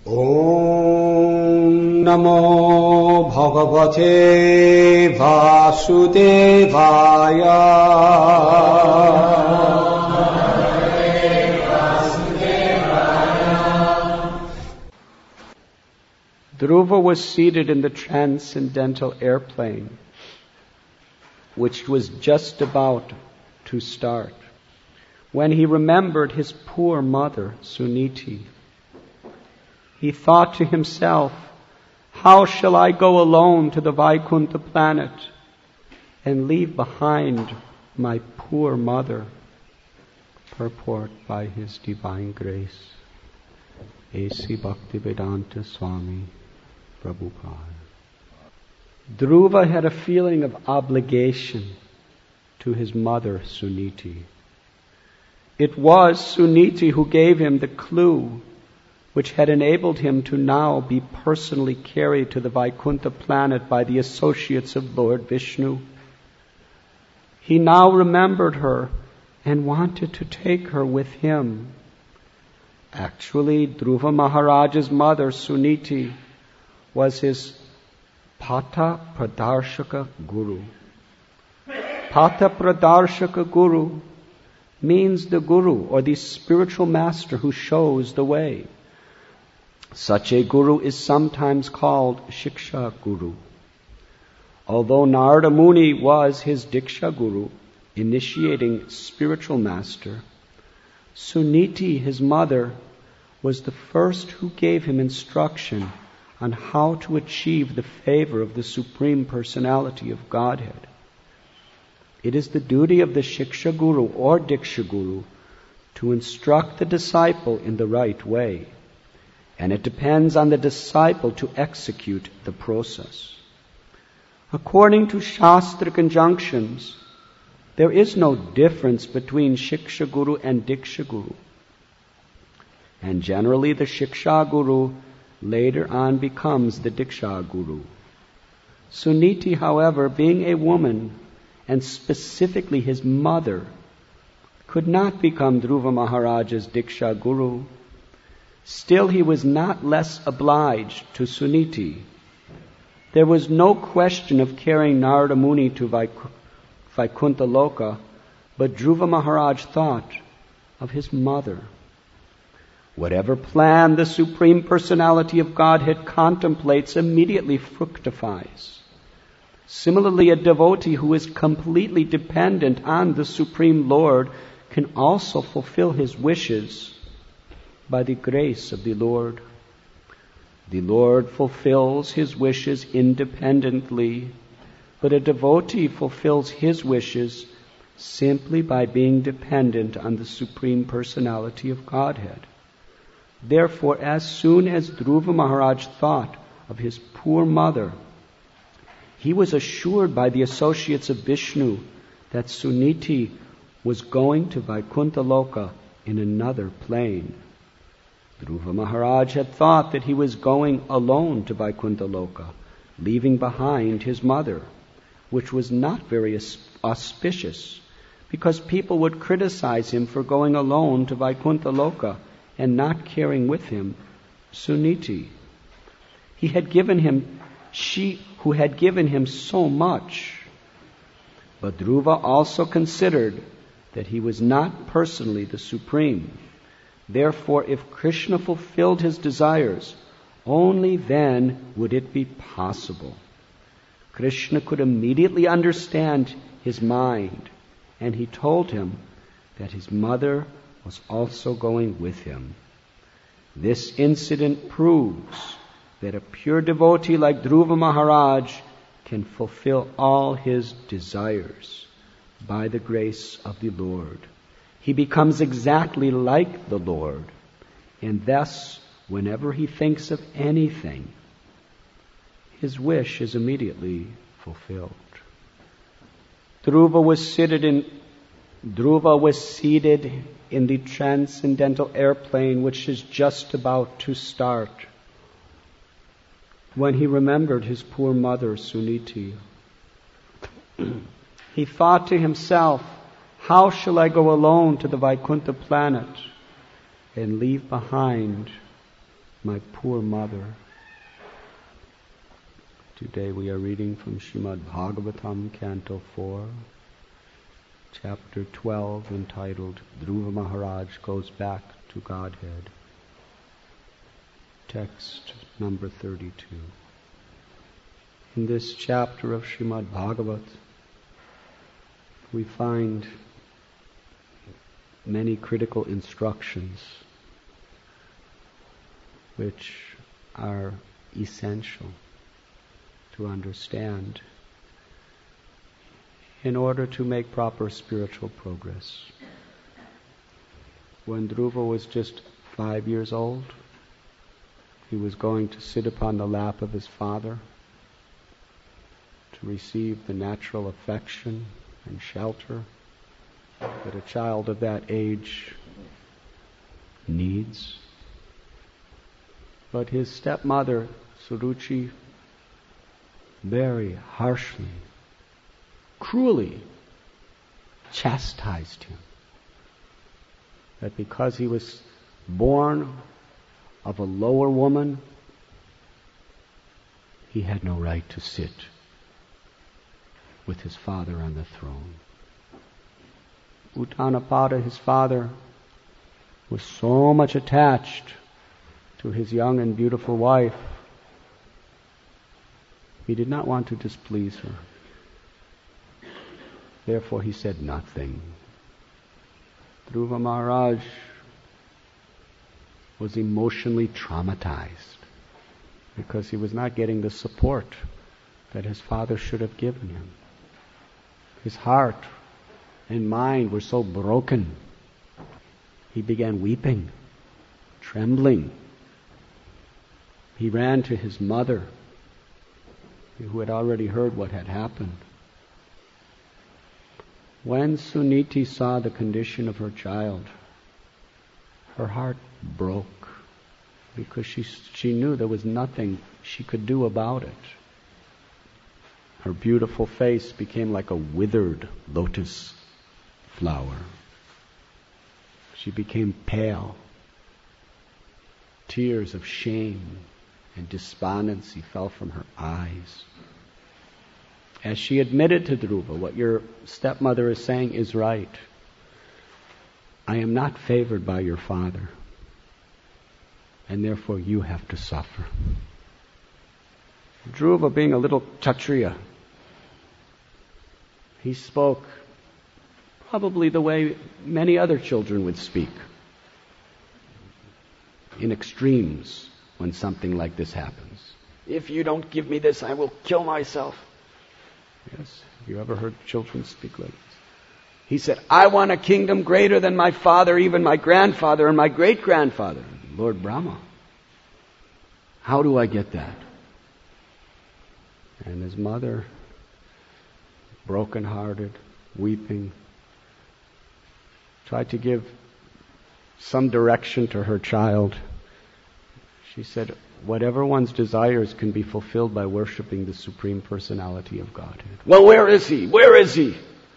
Om Namo Bhagavate Vasudevaya. Dhruva was seated in the transcendental airplane, which was just about to start, when he remembered his poor mother, Suniti. He thought to himself, how shall I go alone to the Vaikuntha planet and leave behind my poor mother? Purport by His Divine Grace, A.C. Bhaktivedanta Swami Prabhupada. Dhruva had a feeling of obligation to his mother, Suniti. It was Suniti who gave him the clue which had enabled him to now be personally carried to the Vaikuntha planet by the associates of Lord Vishnu. He now remembered her and wanted to take her with him. Actually, Dhruva Maharaj's mother, Suniti, was his Patha Pradarshaka Guru. Patha Pradarshaka Guru means the Guru, or the spiritual master who shows the way. Such a Guru is sometimes called Shiksha Guru. Although Narada Muni was his Diksha Guru, initiating spiritual master, Suniti, his mother, was the first who gave him instruction on how to achieve the favor of the Supreme Personality of Godhead. It is the duty of the Shiksha Guru or Diksha Guru to instruct the disciple in the right way, and it depends on the disciple to execute the process. According to Shastra conjunctions, there is no difference between Shiksha Guru and Diksha Guru. And generally the Shiksha Guru later on becomes the Diksha Guru. Suniti, however, being a woman, and specifically his mother, could not become Dhruva Maharaj's Diksha Guru. Still, he was not less obliged to Suniti. There was no question of carrying Narada Muni to Vaikuntha Loka, but Dhruva Maharaj thought of his mother. Whatever plan the Supreme Personality of Godhead contemplates immediately fructifies. Similarly, a devotee who is completely dependent on the Supreme Lord can also fulfill his wishes by the grace of the Lord. The Lord fulfills his wishes independently, but a devotee fulfills his wishes simply by being dependent on the Supreme Personality of Godhead. Therefore, as soon as Dhruva Maharaj thought of his poor mother, he was assured by the associates of Vishnu that Suniti was going to Vaikuntha Loka in another plane. Dhruva Maharaj had thought that he was going alone to Vaikuntha Loka, leaving behind his mother, which was not very auspicious, because people would criticize him for going alone to Vaikuntha Loka and not carrying with him Suniti. She who had given him so much. But Dhruva also considered that he was not personally the Supreme. Therefore, if Krishna fulfilled his desires, only then would it be possible. Krishna could immediately understand his mind, and he told him that his mother was also going with him. This incident proves that a pure devotee like Dhruva Maharaj can fulfill all his desires by the grace of the Lord. He becomes exactly like the Lord, and thus, whenever he thinks of anything, his wish is immediately fulfilled. Dhruva was seated in the transcendental airplane which is just about to start, when he remembered his poor mother, Suniti. He thought to himself, how shall I go alone to the Vaikuntha planet and leave behind my poor mother. Today we are reading from Srimad Bhagavatam, Canto 4, Chapter 12, entitled Dhruva Maharaj Goes Back to Godhead. Text number 32. In this chapter of Srimad Bhagavat, we find many critical instructions which are essential to understand in order to make proper spiritual progress. When Dhruva was just 5 years old, he was going to sit upon the lap of his father to receive the natural affection and shelter that a child of that age needs. But his stepmother, Suruchi, very harshly, cruelly chastised him. That because he was born of a lower woman, he had no right to sit with his father on the throne. Uttanapada, his father, was so much attached to his young and beautiful wife, he did not want to displease her. Therefore he said nothing. Dhruva Maharaj was emotionally traumatized because he was not getting the support that his father should have given him. His heart and mind were so broken. He began weeping, trembling. He ran to his mother, who had already heard what had happened. When Suniti saw the condition of her child, her heart broke because she knew there was nothing she could do about it. Her beautiful face became like a withered lotus flower. She became pale. Tears of shame and despondency fell from her eyes. As she admitted to Dhruva, what your stepmother is saying is right. I am not favored by your father, and therefore you have to suffer. Dhruva, being a little Kshatriya, he spoke probably the way many other children would speak, in extremes when something like this happens. If you don't give me this, I will kill myself. Yes, have you ever heard children speak like this? He said, I want a kingdom greater than my father, even my grandfather and my great-grandfather, Lord Brahma. How do I get that? And his mother, broken-hearted, weeping, tried to give some direction to her child. She said, whatever one's desires can be fulfilled by worshiping the Supreme Personality of Godhead. Well, where is he? Where is he?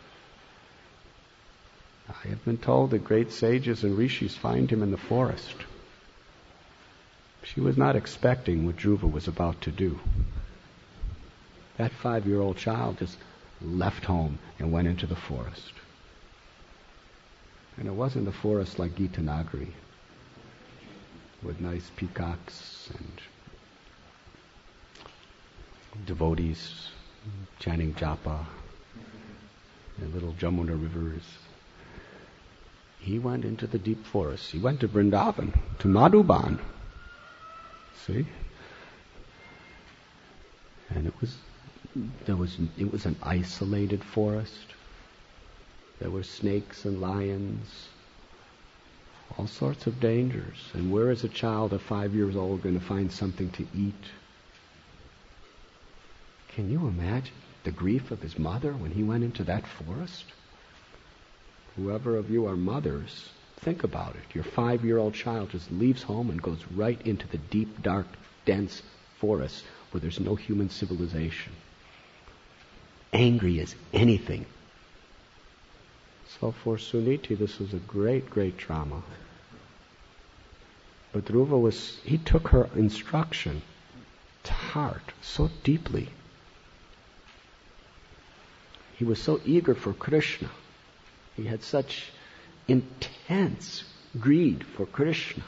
I have been told that great sages and rishis find him in the forest. She was not expecting what Dhruva was about to do. That 5-year-old child just left home and went into the forest. And it wasn't a forest like Gita Nagari, with nice peacocks and devotees chanting japa and little Jamuna rivers. He went into the deep forest. He went to Vrindavan, to Madhuban. See? And it was an isolated forest. There were snakes and lions, all sorts of dangers. And where is a child of 5 years old going to find something to eat? Can you imagine the grief of his mother when he went into that forest? Whoever of you are mothers, think about it. Your 5-year-old child just leaves home and goes right into the deep, dark, dense forest where there's no human civilization. Angry as anything. So for Suniti, this was a great, great trauma. But Dhruva he took her instruction to heart so deeply. He was so eager for Krishna. He had such intense greed for Krishna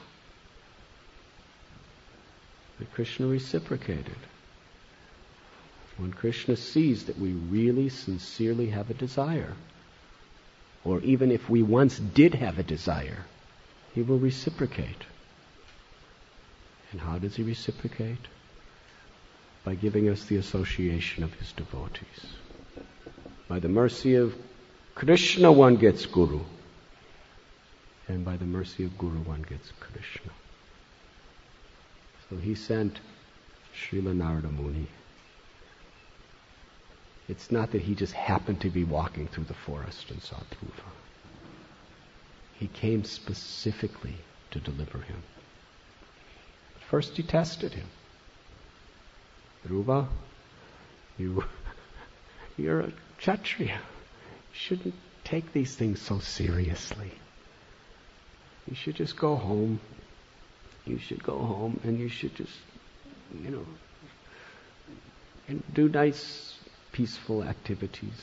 that Krishna reciprocated. When Krishna sees that we really sincerely have a desire, or even if we once did have a desire, he will reciprocate. And how does he reciprocate? By giving us the association of his devotees. By the mercy of Krishna one gets Guru, and by the mercy of Guru one gets Krishna. So he sent Srila Narada Muni. It's not that he just happened to be walking through the forest and saw Dhruva. He came specifically to deliver him. First he tested him. Dhruva, you're a Kshatriya. You shouldn't take these things so seriously. You should just go home. You should go home and you should just, and do nice, peaceful activities.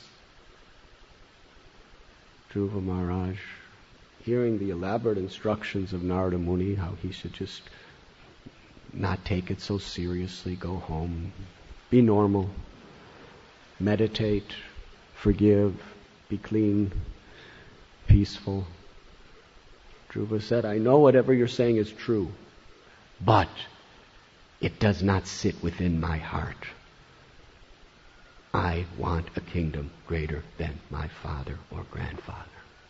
Dhruva Maharaj, hearing the elaborate instructions of Narada Muni, how he should just not take it so seriously, go home, be normal, meditate, forgive, be clean, peaceful. Dhruva said, I know whatever you're saying is true, but it does not sit within my heart. I want a kingdom greater than my father or grandfather.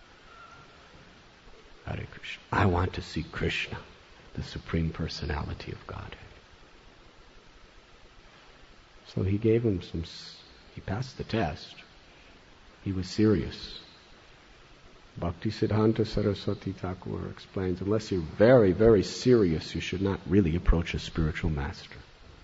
Hare Krishna. I want to see Krishna, the Supreme Personality of Godhead. So he gave him he passed the test. He was serious. Bhaktisiddhanta Saraswati Thakur explains, unless you're very, very serious, you should not really approach a spiritual master.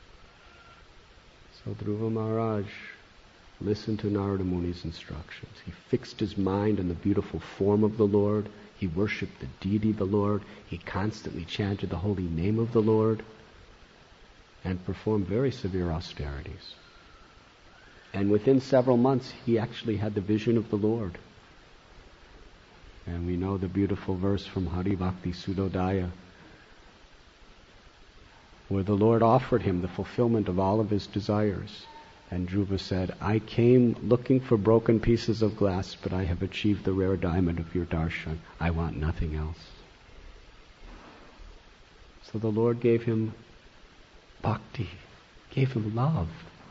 So Dhruva Maharaj listened to Narada Muni's instructions. He fixed his mind on the beautiful form of the Lord. He worshipped the deity of the Lord. He constantly chanted the holy name of the Lord and performed very severe austerities. And within several months, he actually had the vision of the Lord. And we know the beautiful verse from Hari Bhakti Sudodaya, where the Lord offered him the fulfillment of all of his desires. And Dhruva said, I came looking for broken pieces of glass, but I have achieved the rare diamond of your darshan. I want nothing else. So the Lord gave him bhakti, gave him love,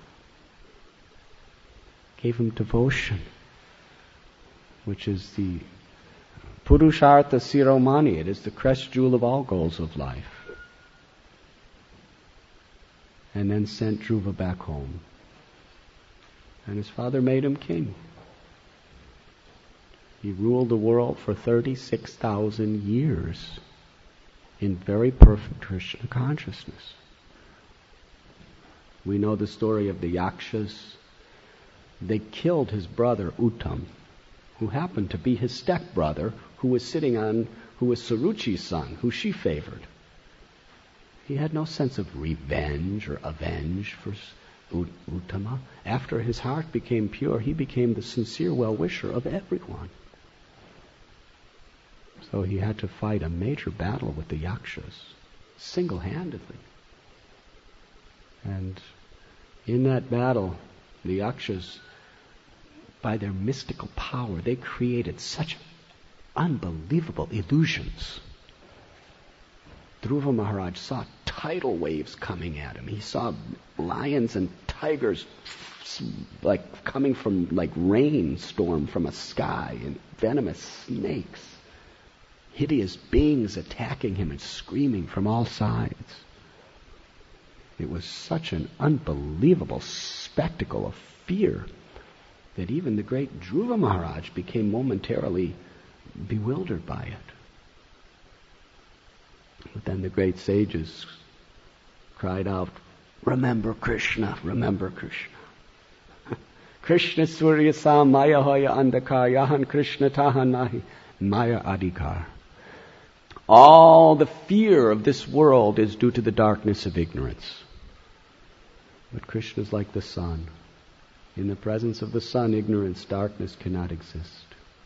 gave him devotion, which is the Purushartha Siromani. It is the crest jewel of all goals of life. And then sent Dhruva back home. And his father made him king. He ruled the world for 36,000 years in very perfect Krishna consciousness. We know the story of the Yakshas. They killed his brother Uttam, who happened to be his stepbrother, who was Saruchi's son, who she favored. He had no sense of revenge or avenge for Uttama. After his heart became pure, he became the sincere well-wisher of everyone. So he had to fight a major battle with the Yakshas, single-handedly. And in that battle, the Yakshas, by their mystical power, they created such unbelievable illusions. Dhruva Maharaj saw tidal waves coming at him. He saw lions and tigers like coming from like rainstorm from a sky, and venomous snakes, hideous beings attacking him and screaming from all sides. It was such an unbelievable spectacle of fear that even the great Dhruva Maharaj became momentarily bewildered by it. But then the great sages cried out, remember Krishna, remember Krishna. Krishna Surya Sa Maya Hoya Andakar Yahan Krishna Taha Nahi Maya Adhikar. All the fear of this world is due to the darkness of ignorance. But Krishna is like the sun. In the presence of the sun, ignorance, darkness cannot exist.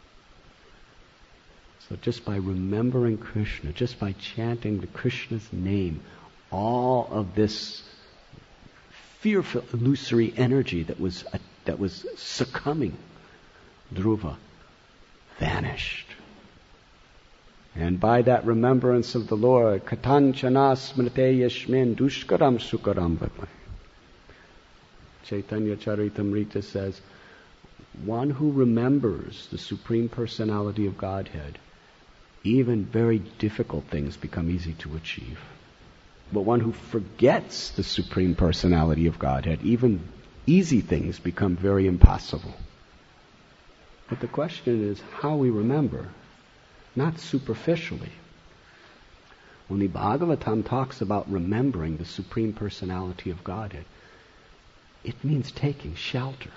So just by remembering Krishna, just by chanting the Krishna's name, all of this fearful, illusory energy that was succumbing Dhruva vanished. And by that remembrance of the Lord, Katanchana smrite yashmin dushkaram sukaram vapay. Chaitanya Charitamrita says, one who remembers the Supreme Personality of Godhead, even very difficult things become easy to achieve. But one who forgets the Supreme Personality of Godhead, even easy things become very impossible. But the question is how we remember, not superficially. When the Bhagavatam talks about remembering the Supreme Personality of Godhead, it means taking shelter.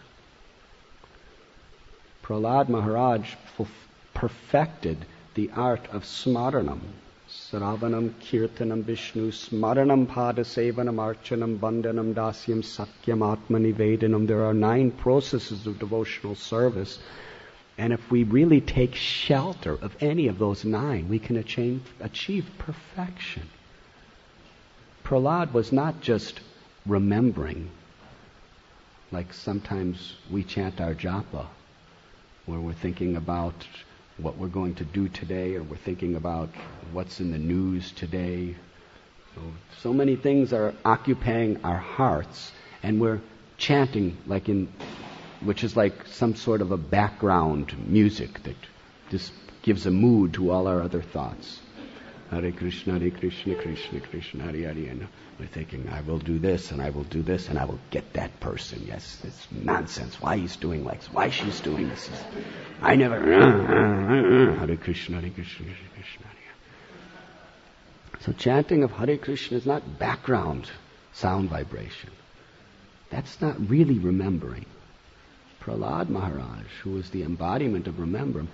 Prahlad Maharaj perfected the art of smaranam. Sravanam, Kirtanam, Vishnu, Smaranam, Padasevanam, Archanam, Bandhanam, Dasyam, Sakyam, Atmanivedanam. There are 9 processes of devotional service. And if we really take shelter of any of those 9, we can achieve perfection. Prahlad was not just remembering, like sometimes we chant our japa, where we're thinking about what we're going to do today, or we're thinking about what's in the news today. So many things are occupying our hearts, and we're chanting which is like some sort of a background music that just gives a mood to all our other thoughts. Hare Krishna, Krishna Krishna, Hare Hare. And we're thinking, I will do this, and I will do this, and I will get that person. Yes, it's nonsense. Why he's doing like this? Why she's doing this? I never... Hare Krishna, Krishna Krishna, Hare. So chanting of Hare Krishna is not background sound vibration. That's not really remembering. Prahlad Maharaj, who was the embodiment of remembering,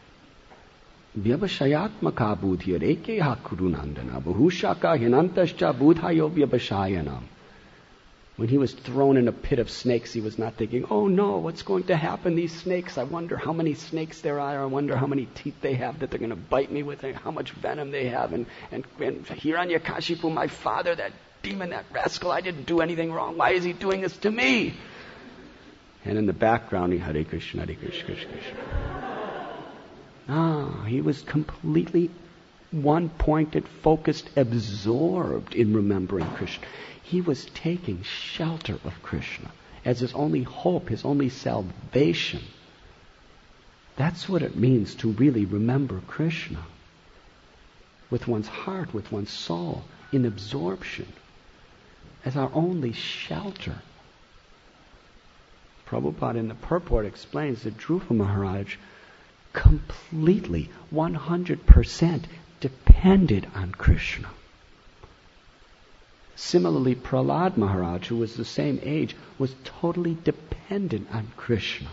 Vyabhashayatmaka buddhya rekeha kurunandana bahushaka hinantascha buddhayo vyabhashayanam. When he was thrown in a pit of snakes, he was not thinking, oh no, what's going to happen? These snakes, I wonder how many snakes there are. I wonder how many teeth they have that they're going to bite me with, and how much venom they have. And Hiranyakashipu, my father, that demon, that rascal, I didn't do anything wrong. Why is he doing this to me? And in the background, Hare Krishna, Hare Krishna, Krishna Krishna. No, he was completely one-pointed, focused, absorbed in remembering Krishna. He was taking shelter of Krishna as his only hope, his only salvation. That's what it means to really remember Krishna. With one's heart, with one's soul, in absorption, as our only shelter. Prabhupada in the purport explains that Dhruva Maharaj completely, 100% depended on Krishna. Similarly, Prahlad Maharaj, who was the same age, was totally dependent on Krishna.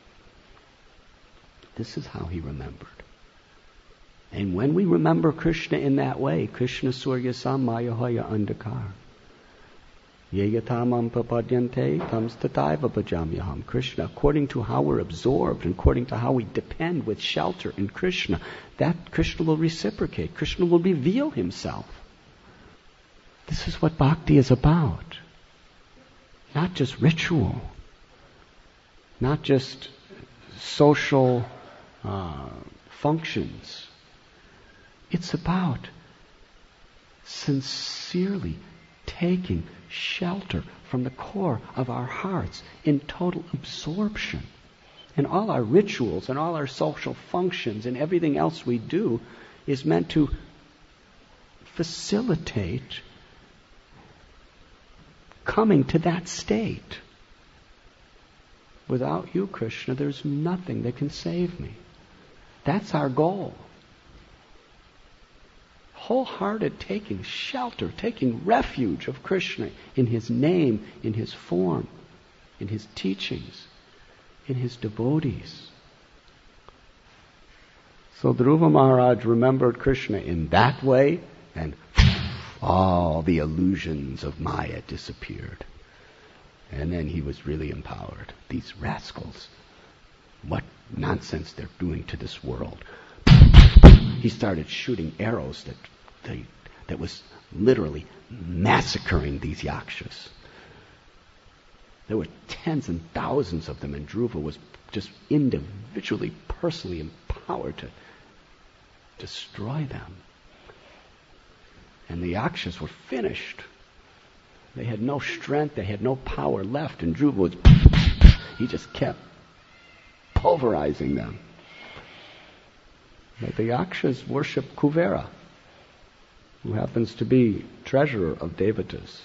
This is how he remembered. And when we remember Krishna in that way, Krishna Surya Samayahoya Andakar. Yeyatamam papadyante tamstataiva bhajamyaham. Krishna, according to how we're absorbed and according to how we depend with shelter in Krishna, that Krishna will reciprocate. Krishna will reveal himself. This is what bhakti is about. Not just ritual. Not just social functions. It's about sincerely taking shelter from the core of our hearts in total absorption. And all our rituals and all our social functions and everything else we do is meant to facilitate coming to that state. Without you, Krishna, there's nothing that can save me. That's our goal. Wholehearted taking shelter, taking refuge of Krishna in His name, in His form, in His teachings, in His devotees. So Dhruva Maharaj remembered Krishna in that way, and all the illusions of Maya disappeared. And then he was really empowered. These rascals, what nonsense they're doing to this world. He started shooting arrows that was literally massacring these yakshas. There were tens and thousands of them, and Dhruva was just individually, personally empowered to destroy them. And the yakshas were finished. They had no strength, they had no power left, and Dhruva he just kept pulverizing them. But the yakshas worship Kuvera, who happens to be treasurer of Devatas.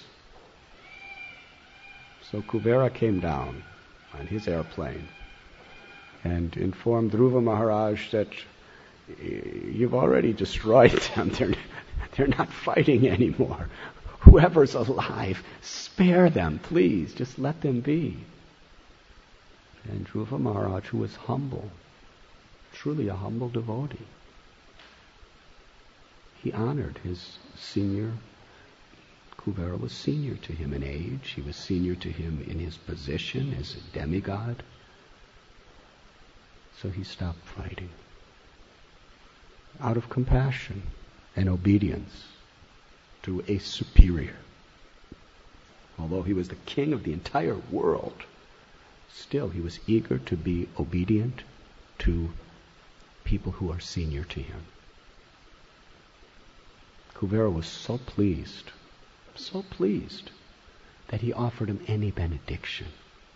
So Kuvera came down on his airplane and informed Dhruva Maharaj that you've already destroyed them. They're not fighting anymore. Whoever's alive, spare them, please. Just let them be. And Dhruva Maharaj, who was humble, truly a humble devotee, he honored his senior. Kuvera was senior to him in age. He was senior to him in his position as a demigod. So he stopped fighting out of compassion and obedience to a superior. Although he was the king of the entire world, still he was eager to be obedient to people who are senior to him. Kuvera was so pleased that he offered him any benediction.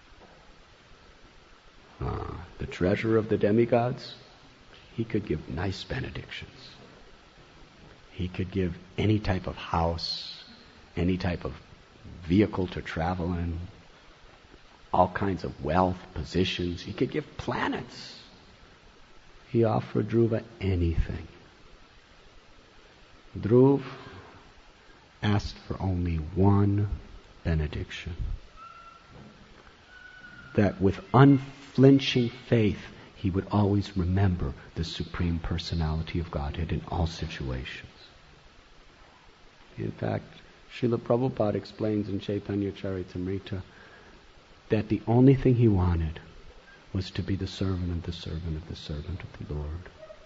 The treasurer of the demigods, he could give nice benedictions. He could give any type of house, any type of vehicle to travel in, all kinds of wealth, positions. He could give planets. He offered Dhruva anything. Dhruv asked for only one benediction. That with unflinching faith, he would always remember the Supreme Personality of Godhead in all situations. In fact, Srila Prabhupada explains in Chaitanya Charitamrita that the only thing he wanted was to be the servant of the servant of the servant of the Lord.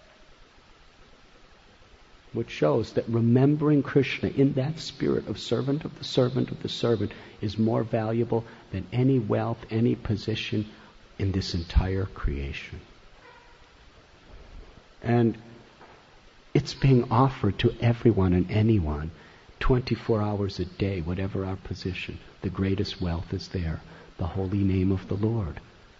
Which shows that remembering Krishna in that spirit of servant of the servant of the servant is more valuable than any wealth, any position in this entire creation. And it's being offered to everyone and anyone 24 hours a day, whatever our position. The greatest wealth is there, the holy name of the Lord.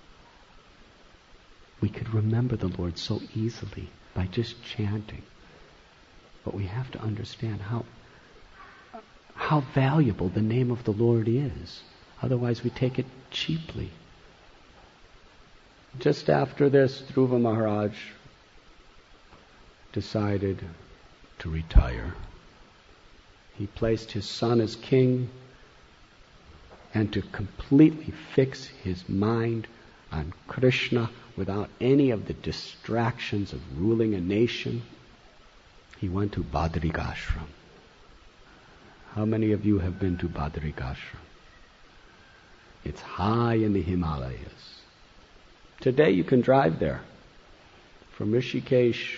We could remember the Lord so easily by just chanting. But we have to understand how valuable the name of the Lord is. Otherwise we take it cheaply. Just after this, Dhruva Maharaj decided to retire. He placed his son as king, and to completely fix his mind on Krishna without any of the distractions of ruling a nation, he went to Badrikashram. How many of you have been to Badrikashram? It's high in the Himalayas. Today you can drive there. From Rishikesh,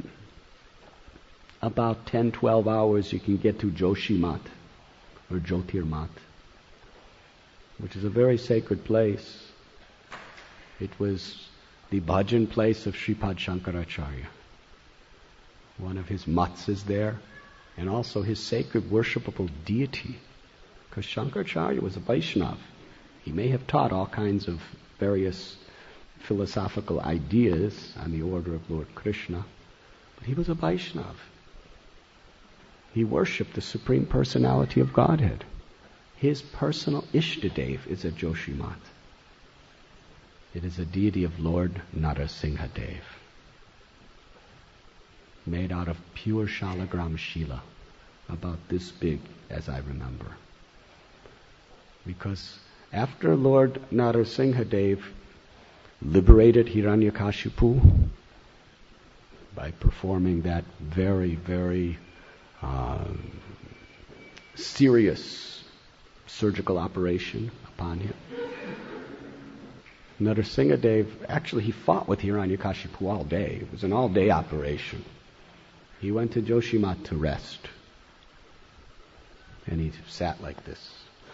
about 10-12 hours you can get to Joshimath or Jyotirmath, which is a very sacred place. It was the bhajan place of Sripad Shankaracharya. One of his mats is there, and also his sacred worshipable deity. Because Shankaracharya was a Vaishnava. He may have taught all kinds of various philosophical ideas on the order of Lord Krishna, but he was a Vaishnava. He worshipped the Supreme Personality of Godhead. His personal Ishtadev is a Joshimath. It is a deity of Lord Narasimhadev, made out of pure Shalagram Shila, about this big as I remember. Because after Lord Narasimhadev liberated Hiranyakashipu, by performing that very, very serious surgical operation upon him. Narasimhadev, actually he fought with Hiranyakashipu all day. It was an all-day operation. He went to Joshimath to rest. And he sat like this.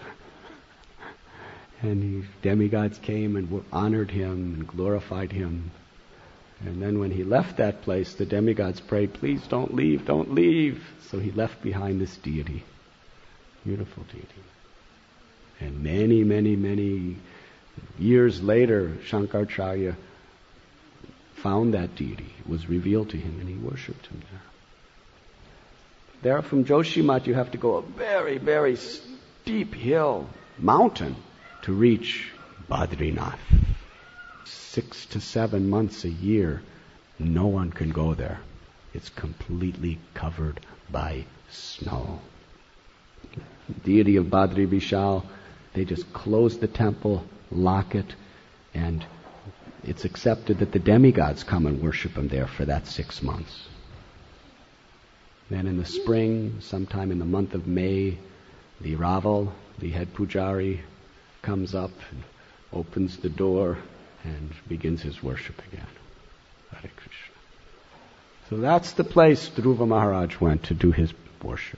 And demigods came and honored him and glorified him. And then when he left that place, the demigods prayed, please don't leave, don't leave. So he left behind this deity. Beautiful deity. And many, many, many years later, Shankaracharya found that deity. It was revealed to him and he worshipped him there. There from Joshimath you have to go a very, very steep hill, mountain, to reach Badrinath. 6 to 7 months a year, no one can go there. It's completely covered by snow. The deity of Badri Vishal, they just close the temple, lock it, and it's accepted that the demigods come and worship him there for that 6 months. Then in the spring, sometime in the month of May, the Raval, the head pujari, comes up and opens the door and begins his worship again. Hare Krishna. So that's the place Dhruva Maharaj went to do his worship.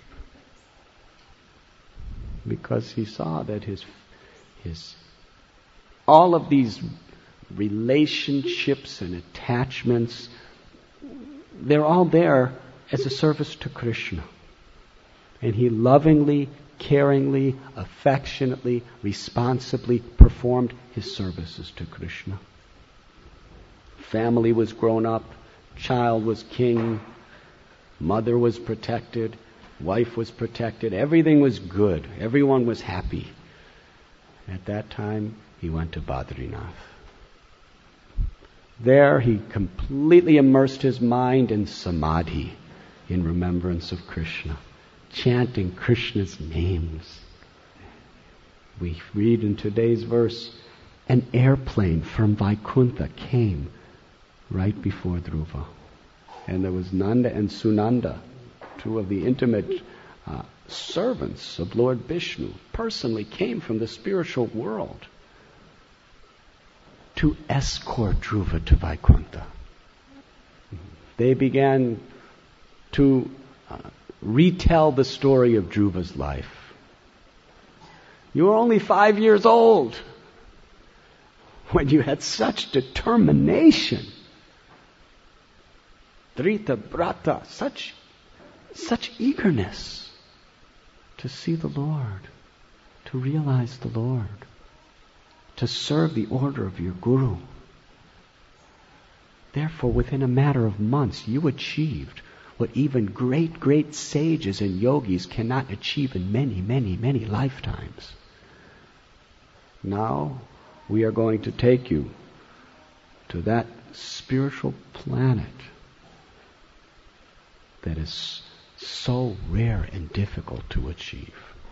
Because he saw that his all of these relationships and attachments, they're all there as a service to Krishna. And he lovingly, caringly, affectionately, responsibly performed his services to Krishna. Family was grown up, child was king, mother was protected, wife was protected, everything was good, everyone was happy. At that time, he went to Badrinath. There he completely immersed his mind in samadhi, in remembrance of Krishna, chanting Krishna's names. We read in today's verse, an airplane from Vaikuntha came right before Dhruva. And there was Nanda and Sunanda, two of the intimate servants of Lord Vishnu, personally came from the spiritual world to escort Dhruva to Vaikuntha. They began to retell the story of Dhruva's life. You were only 5 years old when you had such determination. Drita Brata, such eagerness to see the Lord, to realize the Lord, to serve the order of your Guru. Therefore, within a matter of months, you achieved what even great, great sages and yogis cannot achieve in many, many, many lifetimes. Now, we are going to take you to that spiritual planet that is so rare and difficult to achieve.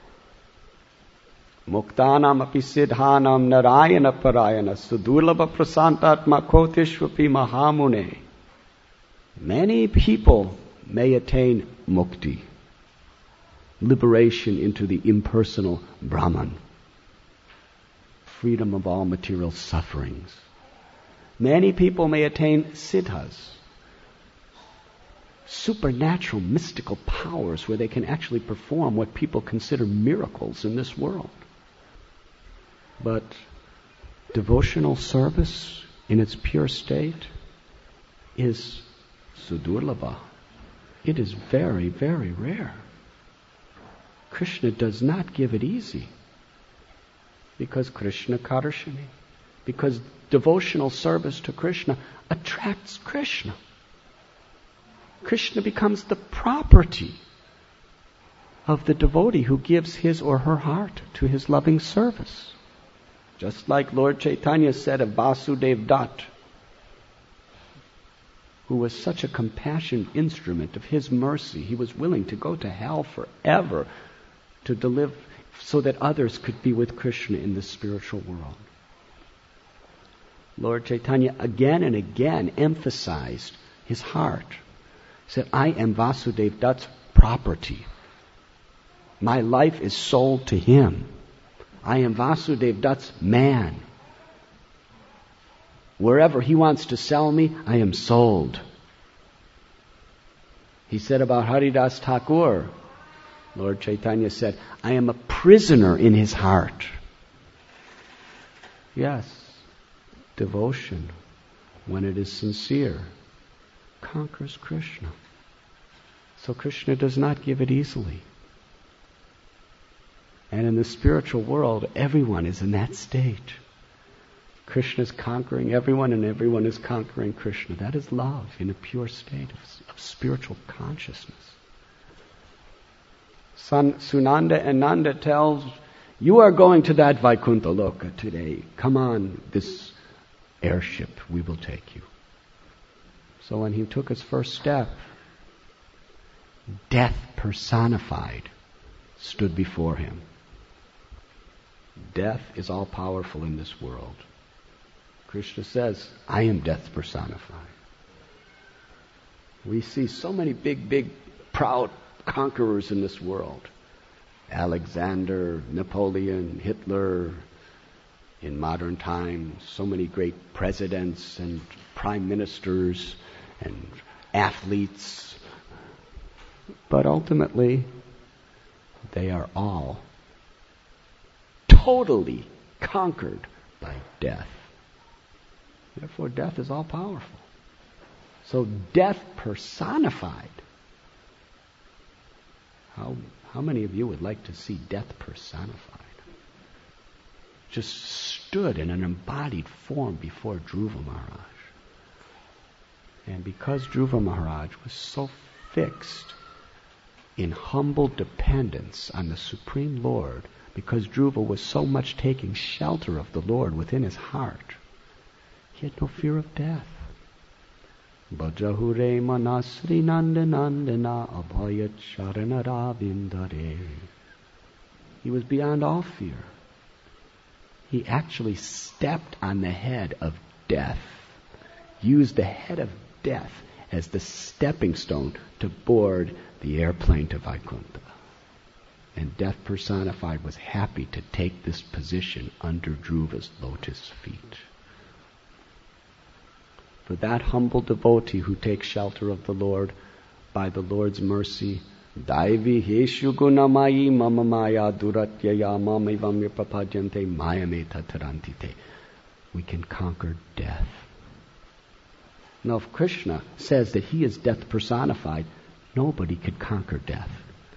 Muktanam api siddhanam narayana parayana sudurlabha prasantatma kotishvapi mahamune. Many people may attain mukti, liberation into the impersonal Brahman, freedom of all material sufferings. Many people may attain siddhas, supernatural mystical powers where they can actually perform what people consider miracles in this world. But devotional service in its pure state is sudurlabha. It is very, very rare. Krishna does not give it easy. Because Krishna Karshani. Because devotional service to Krishna attracts Krishna. Krishna becomes the property of the devotee who gives his or her heart to his loving service. Just like Lord Chaitanya said of Vasudev Dutt, who was such a compassion instrument of his mercy, he was willing to go to hell forever to live so that others could be with Krishna in the spiritual world. Lord Chaitanya again and again emphasized his heart said, I am Vasudev Dutt's property. My life is sold to him. I am Vasudev Dutt's man. Wherever he wants to sell me, I am sold. He said about Haridas Thakur, Lord Chaitanya said, I am a prisoner in his heart. Yes, devotion, when it is sincere, conquers Krishna. So Krishna does not give it easily. And in the spiritual world, everyone is in that state. Krishna is conquering everyone and everyone is conquering Krishna. That is love in a pure state of spiritual consciousness. Sunanda and Nanda tells, you are going to that Vaikuntha Loka today. Come on, this airship, we will take you. So when he took his first step, death personified stood before him. Death is all powerful in this world. Krishna says, I am death personified. We see so many big, proud conquerors in this world. Alexander, Napoleon, Hitler, in modern times, so many great presidents and prime ministers and athletes. But ultimately, they are all totally conquered by death. Therefore, death is all powerful. So death personified. How many of you would like to see death personified? Just stood in an embodied form before Dhruva Maharaj. And because Dhruva Maharaj was so fixed in humble dependence on the Supreme Lord, because Dhruva was so much taking shelter of the Lord within his heart, he had no fear of death. Bhajahure manasri nandanandana abhayat sharanarabindare. He was beyond all fear. He actually stepped on the head of death, used the head of death as the stepping stone to board the airplane to Vaikuntha. And death personified was happy to take this position under Dhruva's lotus feet. For that humble devotee who takes shelter of the Lord, by the Lord's mercy, Daivi heshu gunamayi mama maya duratyaya mamivam yapapadyante mayameta tarantite. We can conquer death. Now if Krishna says that he is death personified, nobody could conquer death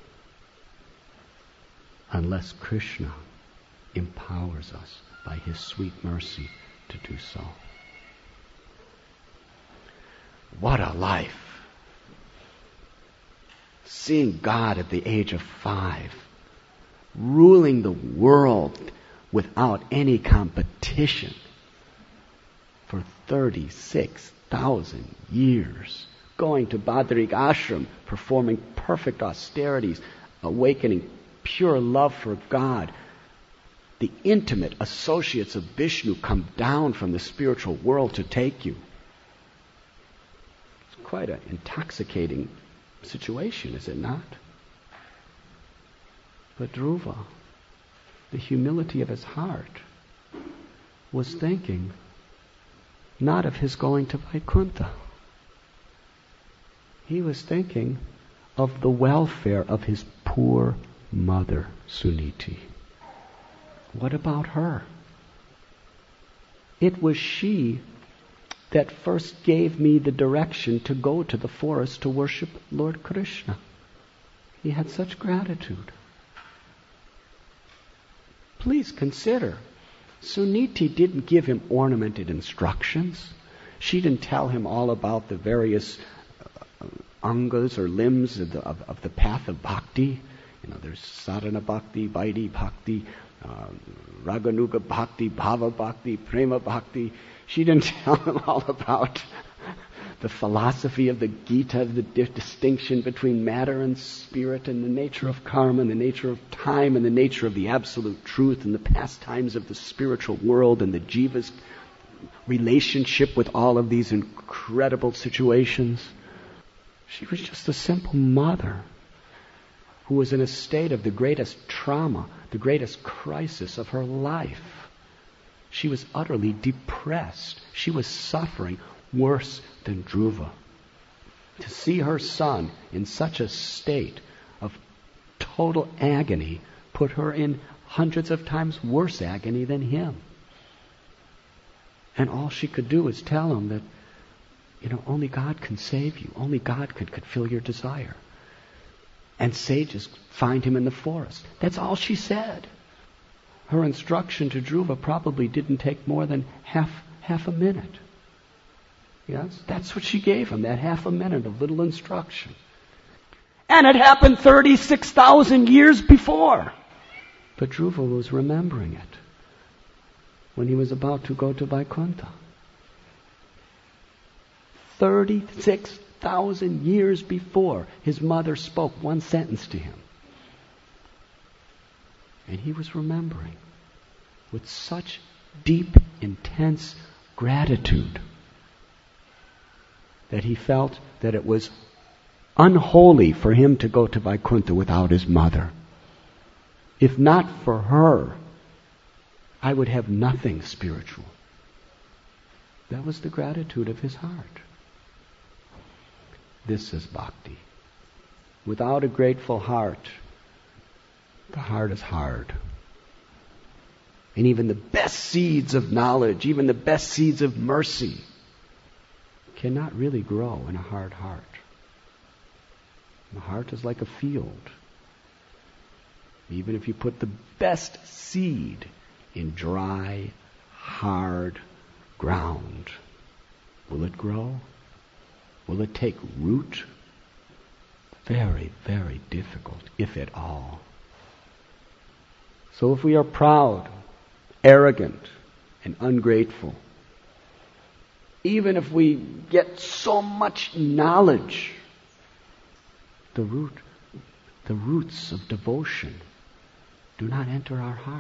unless Krishna empowers us by his sweet mercy to do so. What a life! Seeing God at the age of 5, ruling the world without any competition for 36,000 years, going to Badrik Ashram, performing perfect austerities, awakening pure love for God. The intimate associates of Vishnu come down from the spiritual world to take you. It's quite an intoxicating situation, is it not? But Dhruva, the humility of his heart, was thinking not of his going to Vaikuntha. He was thinking of the welfare of his poor mother, Suniti. What about her? It was she that first gave me the direction to go to the forest to worship Lord Krishna. He had such gratitude. Please consider, Suniti didn't give him ornamented instructions. She didn't tell him all about the various angas or limbs of the path of bhakti. You know, there's sadhana bhakti, vaidhi bhakti, raganuga bhakti, bhava bhakti, prema bhakti. She didn't tell him all about the philosophy of the Gita, the distinction between matter and spirit, and the nature of karma, and the nature of time, and the nature of the absolute truth, and the pastimes of the spiritual world, and the jiva's relationship with all of these incredible situations. She was just a simple mother who was in a state of the greatest trauma, the greatest crisis of her life. She was utterly depressed. She was suffering worse than Dhruva. To see her son in such a state of total agony put her in hundreds of times worse agony than him. And all she could do was tell him that, only God can save you. Only God could fulfill your desire. And sages find him in the forest. That's all she said. Her instruction to Dhruva probably didn't take more than half a minute. Yes, that's what she gave him, that half a minute of little instruction. And it happened 36,000 years before. But Dhruva was remembering it when he was about to go to Vaikuntha. 36,000 years before, his mother spoke one sentence to him. And he was remembering with such deep, intense gratitude that he felt that it was unholy for him to go to Vaikuntha without his mother. If not for her, I would have nothing spiritual. That was the gratitude of his heart. This is bhakti. Without a grateful heart, the heart is hard. And even the best seeds of knowledge, even the best seeds of mercy, cannot really grow in a hard heart. The heart is like a field. Even if you put the best seed in dry, hard ground, will it grow? Will it take root? Very, very difficult, if at all. So if we are proud, arrogant, and ungrateful, even if we get so much knowledge, the roots of devotion do not enter our heart.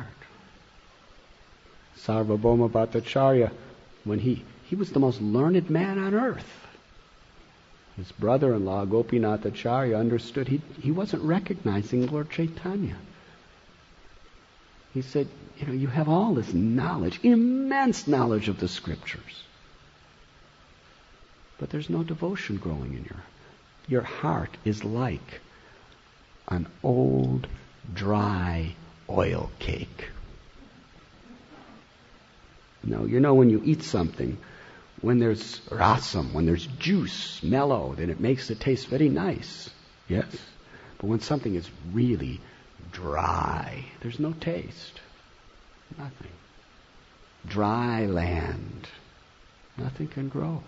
Sarvabhauma Bhattacharya, when he was the most learned man on earth. His brother-in-law, Gopinathacharya, understood he wasn't recognizing Lord Chaitanya. He said, you have all this knowledge, immense knowledge of the scriptures. But there's no devotion growing in your heart is like an old, dry oil cake. Now, when you eat something, when there's rasam, when there's juice, mellow, then it makes it taste very nice. Yes? But when something is really dry, there's no taste. Nothing. Dry land. Nothing can grow.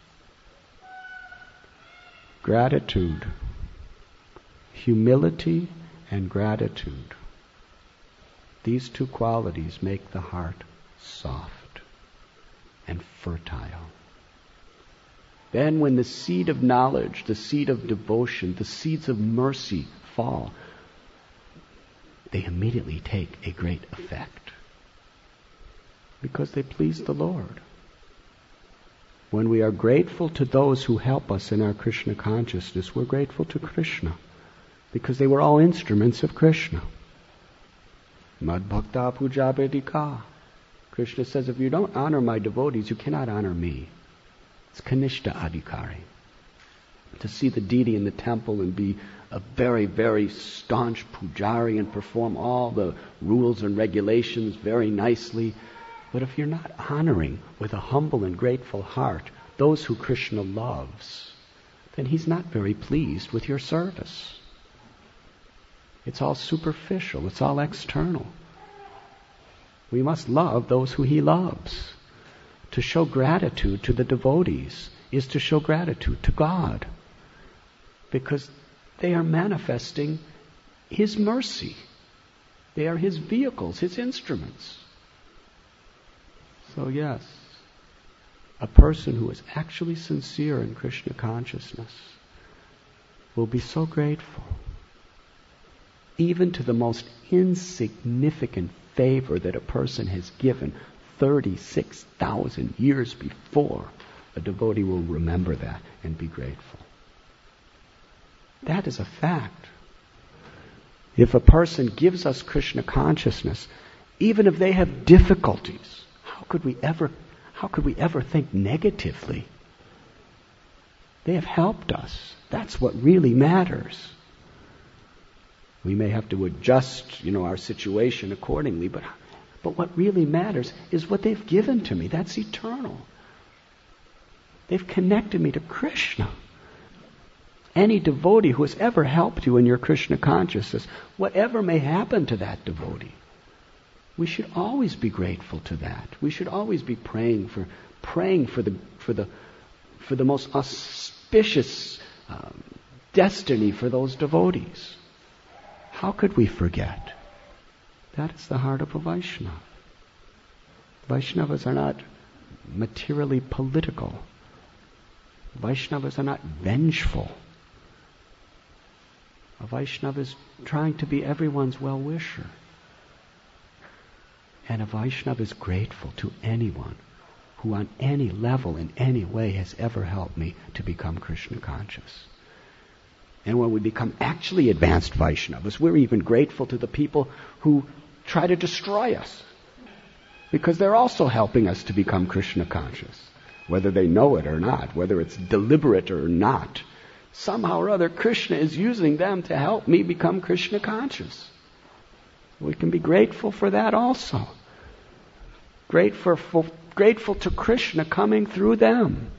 Gratitude. Humility and gratitude. These two qualities make the heart soft and fertile. Then when the seed of knowledge, the seed of devotion, the seeds of mercy fall, they immediately take a great effect because they please the Lord. When we are grateful to those who help us in our Krishna consciousness, we're grateful to Krishna because they were all instruments of Krishna. Mad bhakta puja vedika. Krishna says, if you don't honor my devotees, you cannot honor me. It's kanishta adhikari. To see the deity in the temple and be a very, very staunch pujari and perform all the rules and regulations very nicely. But if you're not honoring with a humble and grateful heart those who Krishna loves, then he's not very pleased with your service. It's all superficial. It's all external. We must love those who he loves. To show gratitude to the devotees is to show gratitude to God, because they are manifesting his mercy. They are his vehicles, his instruments. So yes, a person who is actually sincere in Krishna consciousness will be so grateful, even to the most insignificant favor that a person has given 36,000 years before. A devotee will remember that and be grateful. That is a fact. If a person gives us Krishna consciousness, even if they have difficulties, how could we ever think negatively? They have helped us. That's what really matters. We may have to adjust, our situation accordingly, but what really matters is what they've given to me. That's eternal. They've connected me to Krishna. Any devotee who has ever helped you in your Krishna consciousness, whatever may happen to that devotee, we should always be grateful to that. We should always be praying for the most auspicious destiny for those devotees. How could we forget? That is the heart of a Vaishnava. Vaishnavas are not materially political. Vaishnavas are not vengeful. A Vaishnava is trying to be everyone's well-wisher. And a Vaishnava is grateful to anyone who on any level, in any way, has ever helped me to become Krishna conscious. And when we become actually advanced Vaishnavas, we're even grateful to the people who try to destroy us, because they're also helping us to become Krishna conscious, whether they know it or not, whether it's deliberate or not. Somehow or other, Krishna is using them to help me become Krishna conscious. We can be grateful for that also. Grateful to Krishna coming through them.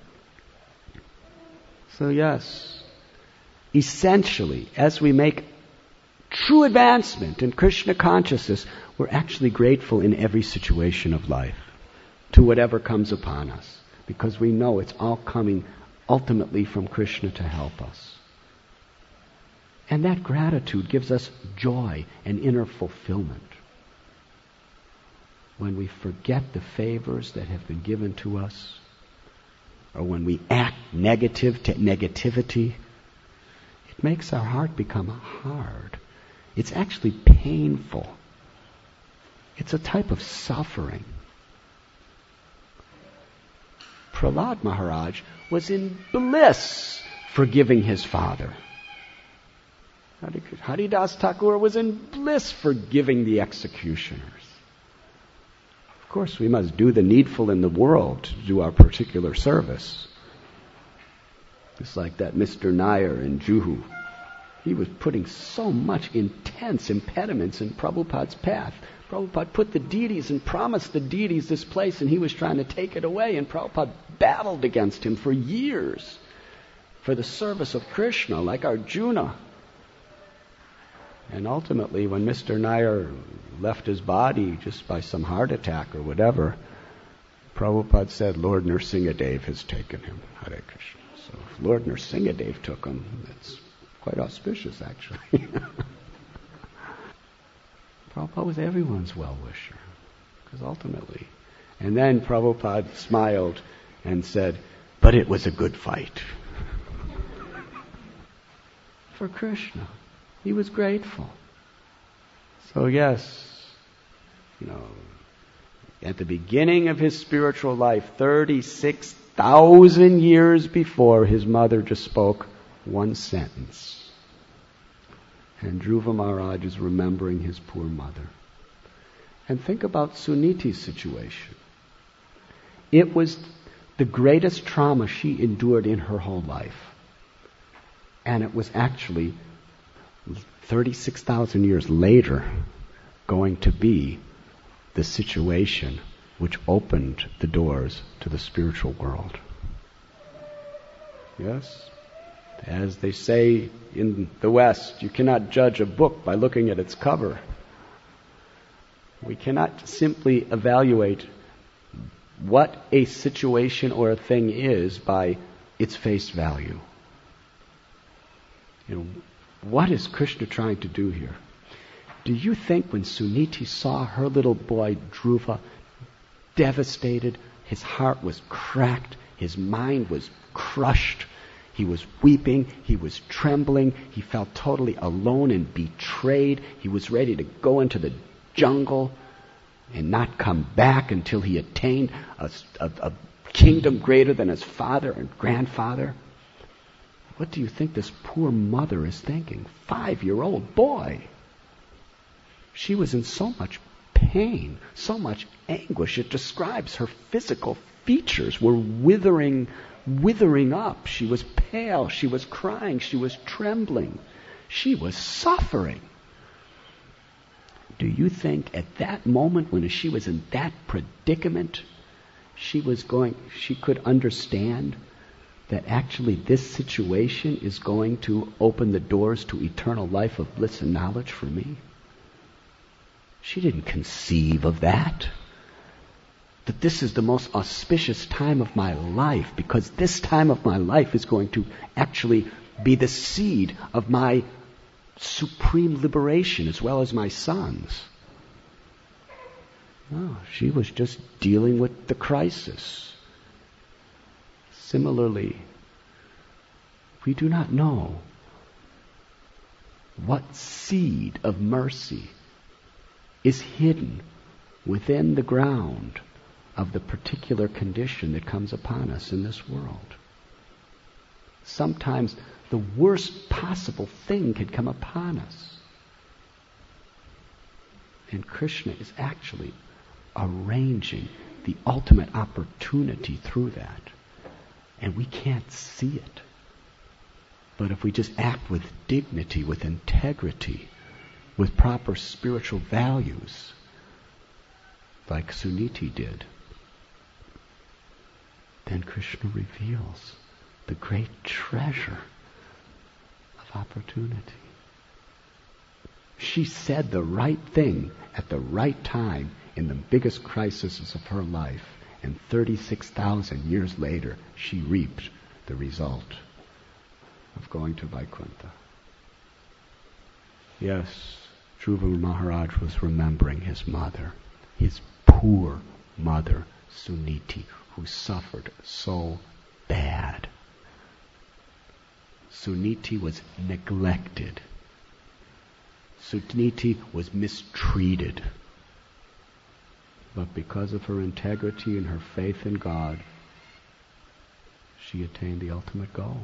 So yes, essentially, as we make true advancement in Krishna consciousness, we're actually grateful in every situation of life to whatever comes upon us, because we know it's all coming ultimately from Krishna to help us. And that gratitude gives us joy and inner fulfillment. When we forget the favors that have been given to us, or when we act negative to negativity, it makes our heart become hard. It's actually painful. It's a type of suffering. Prahlad Maharaj was in bliss forgiving his father. Haridas Thakur was in bliss forgiving the executioners. Of course, we must do the needful in the world to do our particular service. Just like that Mr. Nair in Juhu. He was putting so much intense impediments in Prabhupada's path. Prabhupada put the deities and promised the deities this place, and he was trying to take it away, and Prabhupada battled against him for years for the service of Krishna, like Arjuna. And ultimately, when Mr. Nair left his body just by some heart attack or whatever, Prabhupada said, Lord Nrsingadev has taken him. Hare Krishna. So if Lord Nrsingadev took him, that's quite auspicious, actually. Prabhupada was everyone's well-wisher, because ultimately. And then Prabhupada smiled and said, but it was a good fight. For Krishna. He was grateful. So yes, at the beginning of his spiritual life, 36,000 years before, his mother just spoke one sentence. And Dhruva Maharaj is remembering his poor mother. And think about Suniti's situation. It was the greatest trauma she endured in her whole life. And it was actually 36,000 years later going to be the situation which opened the doors to the spiritual world. Yes? As they say in the West, you cannot judge a book by looking at its cover. We cannot simply evaluate what a situation or a thing is by its face value. What is Krishna trying to do here? Do you think when Suniti saw her little boy Dhruva devastated, his heart was cracked, his mind was crushed, he was weeping, he was trembling, he felt totally alone and betrayed, he was ready to go into the jungle and not come back until he attained a kingdom greater than his father and grandfather? What do you think this poor mother is thinking? 5-year-old boy. She was in so much pain, so much anguish. It describes her physical features were withering up. She was pale. She was crying. She was trembling. She was suffering. Do you think at that moment when she was in that predicament, she could understand that actually this situation is going to open the doors to eternal life of bliss and knowledge for me? She didn't conceive of that. That this is the most auspicious time of my life, because this time of my life is going to actually be the seed of my supreme liberation as well as my son's. No, she was just dealing with the crisis. Similarly, we do not know what seed of mercy is hidden within the ground of the particular condition that comes upon us in this world. Sometimes the worst possible thing can come upon us. And Krishna is actually arranging the ultimate opportunity through that. And we can't see it. But if we just act with dignity, with integrity, with proper spiritual values, like Suniti did, then Krishna reveals the great treasure of opportunity. She said the right thing at the right time in the biggest crisis of her life, and 36,000 years later she reaped the result of going to Vaikuntha. Yes, Dhruva Maharaj was remembering his mother, his poor mother, Suniti, who suffered so bad. Suniti was neglected. Suniti was mistreated. But because of her integrity and her faith in God, she attained the ultimate goal.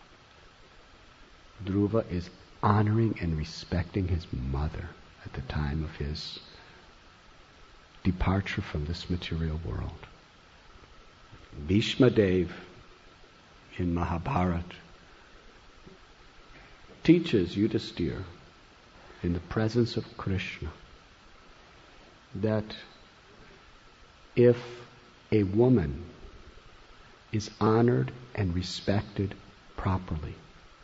Dhruva is honoring and respecting his mother at the time of his departure from this material world. Bhishma Dev in Mahabharata teaches Yudhisthira in the presence of Krishna that if a woman is honored and respected properly,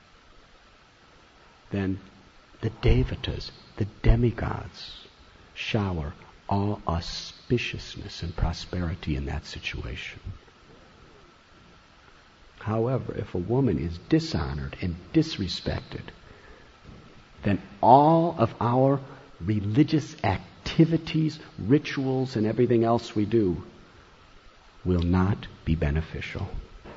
then the devatas, the demigods, shower all auspiciousness and prosperity in that situation. However, if a woman is dishonored and disrespected, then all of our religious activities, rituals, and everything else we do will not be beneficial.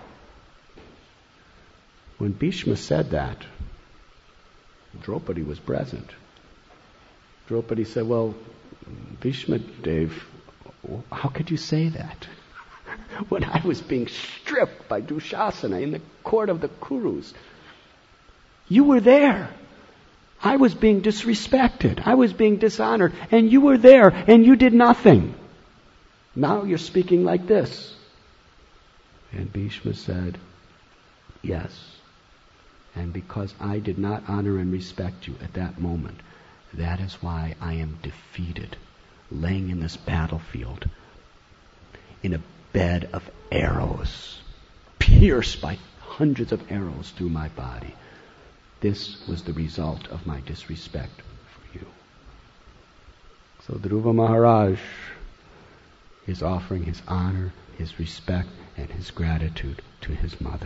When Bhishma said that, Draupadi was present. Draupadi said, well, Bhishma Dev, how could you say that? When I was being stripped by Dushasana in the court of the Kurus, you were there. I was being disrespected. I was being dishonored. And you were there and you did nothing. Now you're speaking like this. And Bhishma said, yes. And because I did not honor and respect you at that moment, that is why I am defeated, laying in this battlefield, in a bed of arrows, pierced by hundreds of arrows through my body. This was the result of my disrespect for you. So Dhruva Maharaj is offering his honor, his respect, and his gratitude to his mother.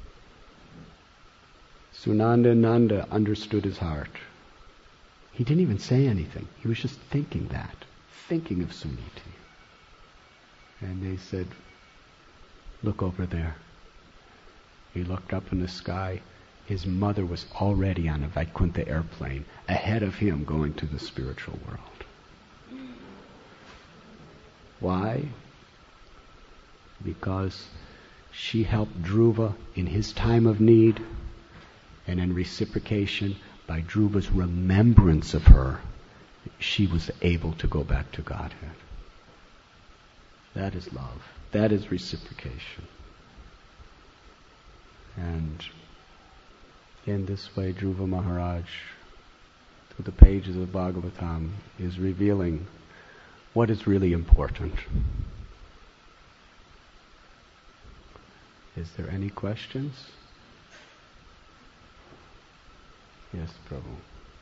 Sunanda Nanda understood his heart. He didn't even say anything. He was just thinking of Suniti. And they said, look over there. He looked up in the sky. His mother was already on a Vaikuntha airplane, ahead of him going to the spiritual world. Why? Because she helped Dhruva in his time of need, And in reciprocation, by Dhruva's remembrance of her, she was able to go back to Godhead. That is love. That is reciprocation. And in this way, Dhruva Maharaj, through the pages of Bhagavatam, is revealing what is really important. Is there any questions? Yes, Prabhu.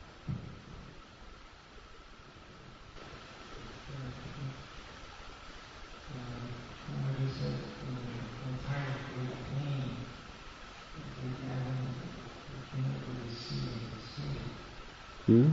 Hmm?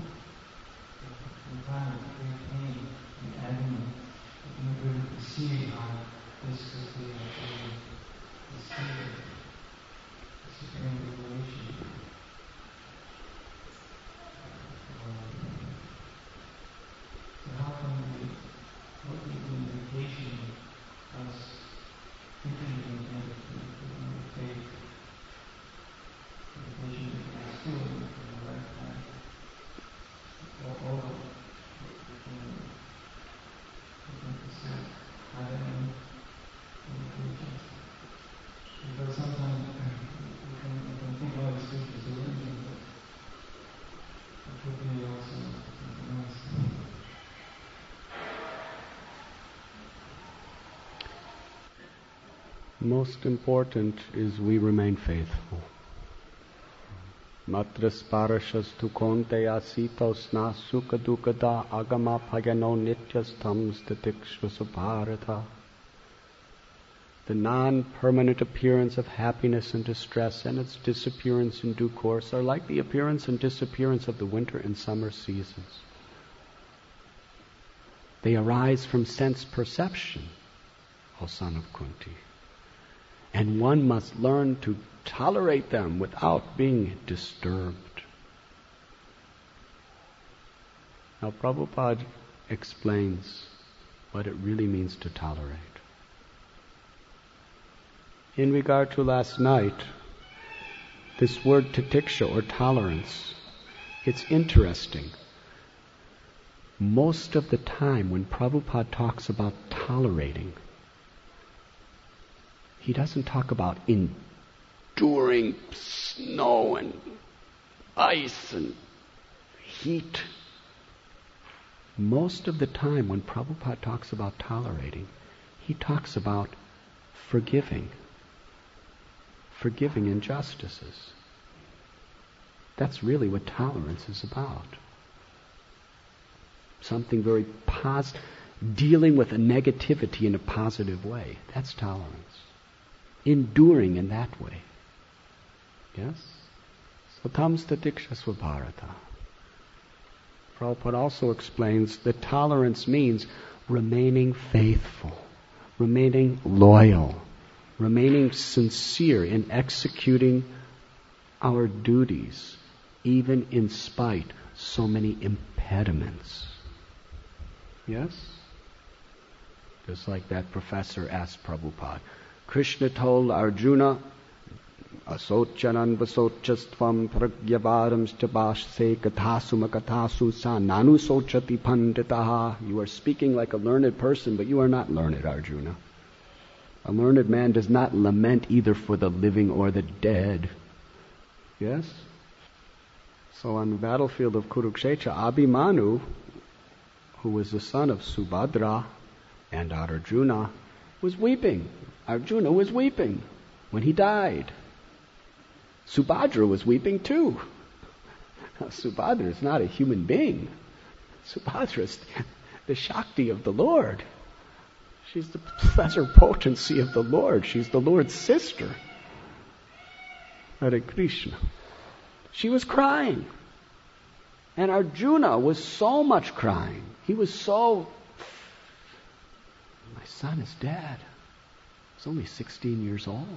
Most important is we remain faithful. Matra sparashastu konteya sitosna sukha dukkada agama phayano nityastam statikshvasu bharata. The non-permanent appearance of happiness and distress and its disappearance in due course are like the appearance and disappearance of the winter and summer seasons. They arise from sense perception, O son of Kunti. And one must learn to tolerate them without being disturbed. Now Prabhupada explains what it really means to tolerate. In regard to last night, this word titiksha or tolerance, it's interesting. Most of the time when Prabhupada talks about tolerating, he doesn't talk about enduring snow and ice and heat. Most of the time when Prabhupada talks about tolerating, he talks about forgiving injustices. That's really what tolerance is about. Something very positive, dealing with a negativity in a positive way. That's tolerance. Enduring in that way. Yes? So tam statiksha svabharata. Prabhupada also explains that tolerance means remaining faithful, remaining loyal, remaining sincere in executing our duties, even in spite so many impediments. Yes? Just like that professor asked Prabhupada. Krishna told Arjuna, Asotchanan vasotchastvam pragyavaram stabashse kathasuma kathasu sa nanu sochati panditaha. You are speaking like a learned person, but you are not learned, Arjuna. A learned man does not lament either for the living or the dead. Yes? So on the battlefield of Kurukshetra, Abhimanyu, who was the son of Subhadra and Arjuna, was weeping. Arjuna was weeping when he died. Subhadra was weeping too. Now, Subhadra is not a human being. Subhadra is the Shakti of the Lord. She's the pleasure potency of the Lord. She's the Lord's sister. Hare Krishna. She was crying. And Arjuna was so much crying. He was so, my son is dead. He's only 16 years old.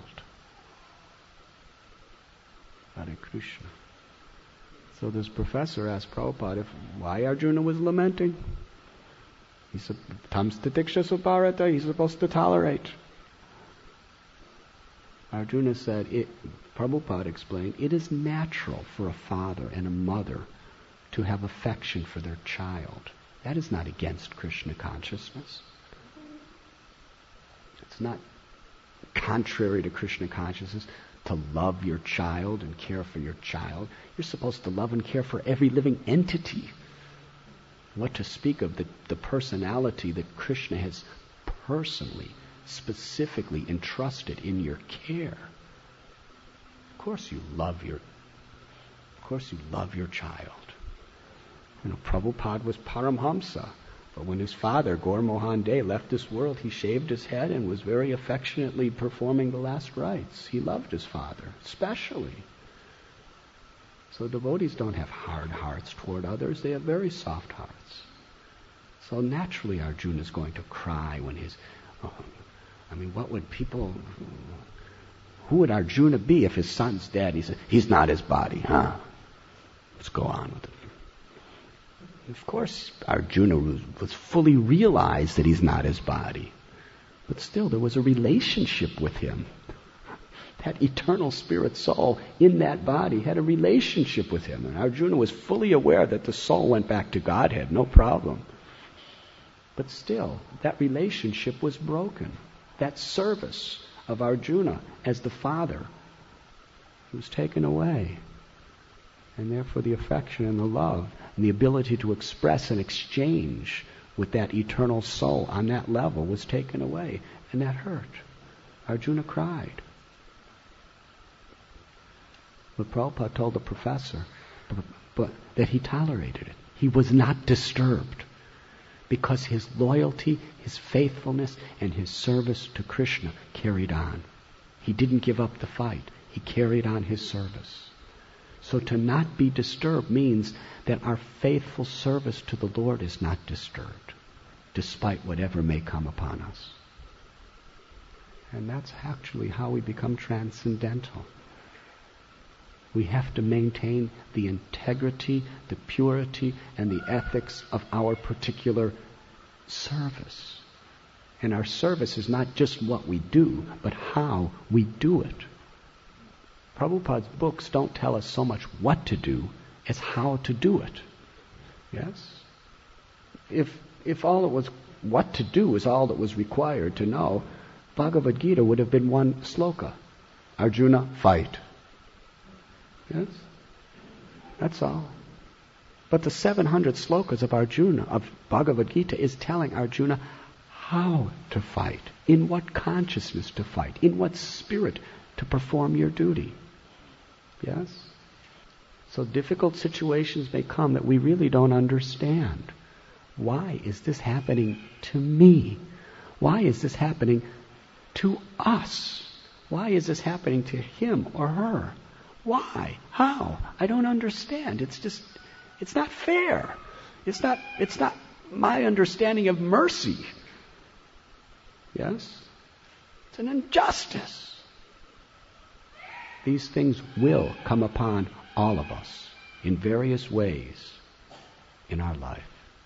Hare Krishna. So this professor asked Prabhupada why Arjuna was lamenting. He said, tam statiksha svabharata, he's supposed to tolerate. Arjuna said, Prabhupada explained, it is natural for a father and a mother to have affection for their child. That is not against Krishna consciousness. It's not contrary to Krishna consciousness to love your child and care for your child. You're supposed to love and care for every living entity. What to speak of the personality that Krishna has personally, specifically entrusted in your care. Of course you love your child. Prabhupada was Paramhamsa. But when his father, Gaur Mohan De, left this world, he shaved his head and was very affectionately performing the last rites. He loved his father, especially. So devotees don't have hard hearts toward others. They have very soft hearts. So naturally Arjuna is going to cry when who would Arjuna be if his son's dead? He said, he's not his body, huh? Let's go on with it. Of course, Arjuna was fully realized that he's not his body. But still, there was a relationship with him. That eternal spirit soul in that body had a relationship with him. And Arjuna was fully aware that the soul went back to Godhead, no problem. But still, that relationship was broken. That service of Arjuna as the father was taken away. And therefore the affection and the love and the ability to express and exchange with that eternal soul on that level was taken away. And that hurt. Arjuna cried. But Prabhupada told the professor but that he tolerated it. He was not disturbed because his loyalty, his faithfulness, and his service to Krishna carried on. He didn't give up the fight. He carried on his service. So to not be disturbed means that our faithful service to the Lord is not disturbed, despite whatever may come upon us. And that's actually how we become transcendental. We have to maintain the integrity, the purity, and the ethics of our particular service. And our service is not just what we do, but how we do it. Prabhupada's books don't tell us so much what to do as how to do it. Yes? If all it was what to do is all that was required to know, Bhagavad Gita would have been one sloka. Arjuna, fight. Yes? That's all. But the 700 slokas of Arjuna, of Bhagavad Gita, is telling Arjuna how to fight, in what consciousness to fight, in what spirit to perform your duty. Yes? So difficult situations may come that we really don't understand. Why is this happening to me? Why is this happening to us? Why is this happening to him or her? Why? How? I don't understand. It's not fair. It's not my understanding of mercy. Yes? It's an injustice. These things will come upon all of us in various ways in our life.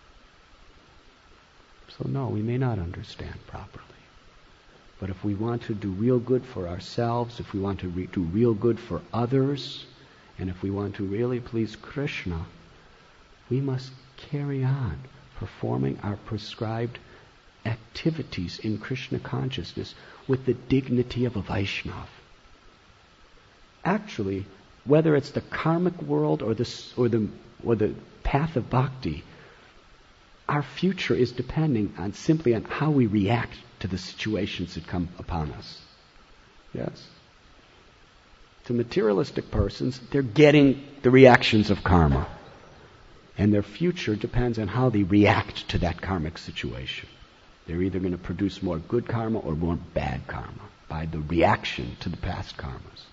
So no, we may not understand properly. But if we want to do real good for ourselves, if we want to do real good for others, and if we want to really please Krishna, we must carry on performing our prescribed activities in Krishna consciousness with the dignity of a Vaishnava. Actually, whether it's the karmic world or the path of bhakti, our future is depending on simply on how we react to the situations that come upon us. Yes? To materialistic persons, they're getting the reactions of karma. And their future depends on how they react to that karmic situation. They're either going to produce more good karma or more bad karma by the reaction to the past karmas.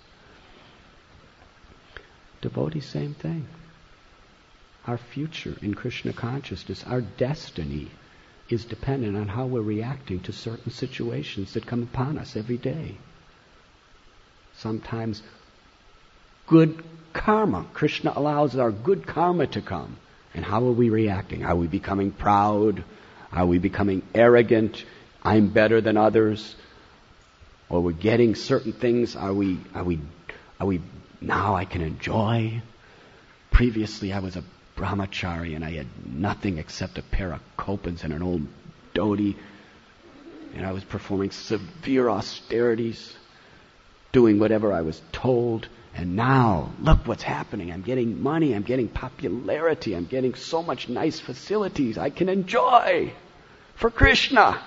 Devotees, same thing. Our future in Krishna consciousness, our destiny, is dependent on how we're reacting to certain situations that come upon us every day. Sometimes good karma. Krishna allows our good karma to come. And how are we reacting? Are we becoming proud? Are we becoming arrogant? I'm better than others. Or we're getting certain things. Are we now I can enjoy? Previously I was a brahmachari and I had nothing except a pair of kopans and an old dhoti. And I was performing severe austerities, doing whatever I was told. And now, look what's happening. I'm getting money, I'm getting popularity, I'm getting so much nice facilities I can enjoy for Krishna.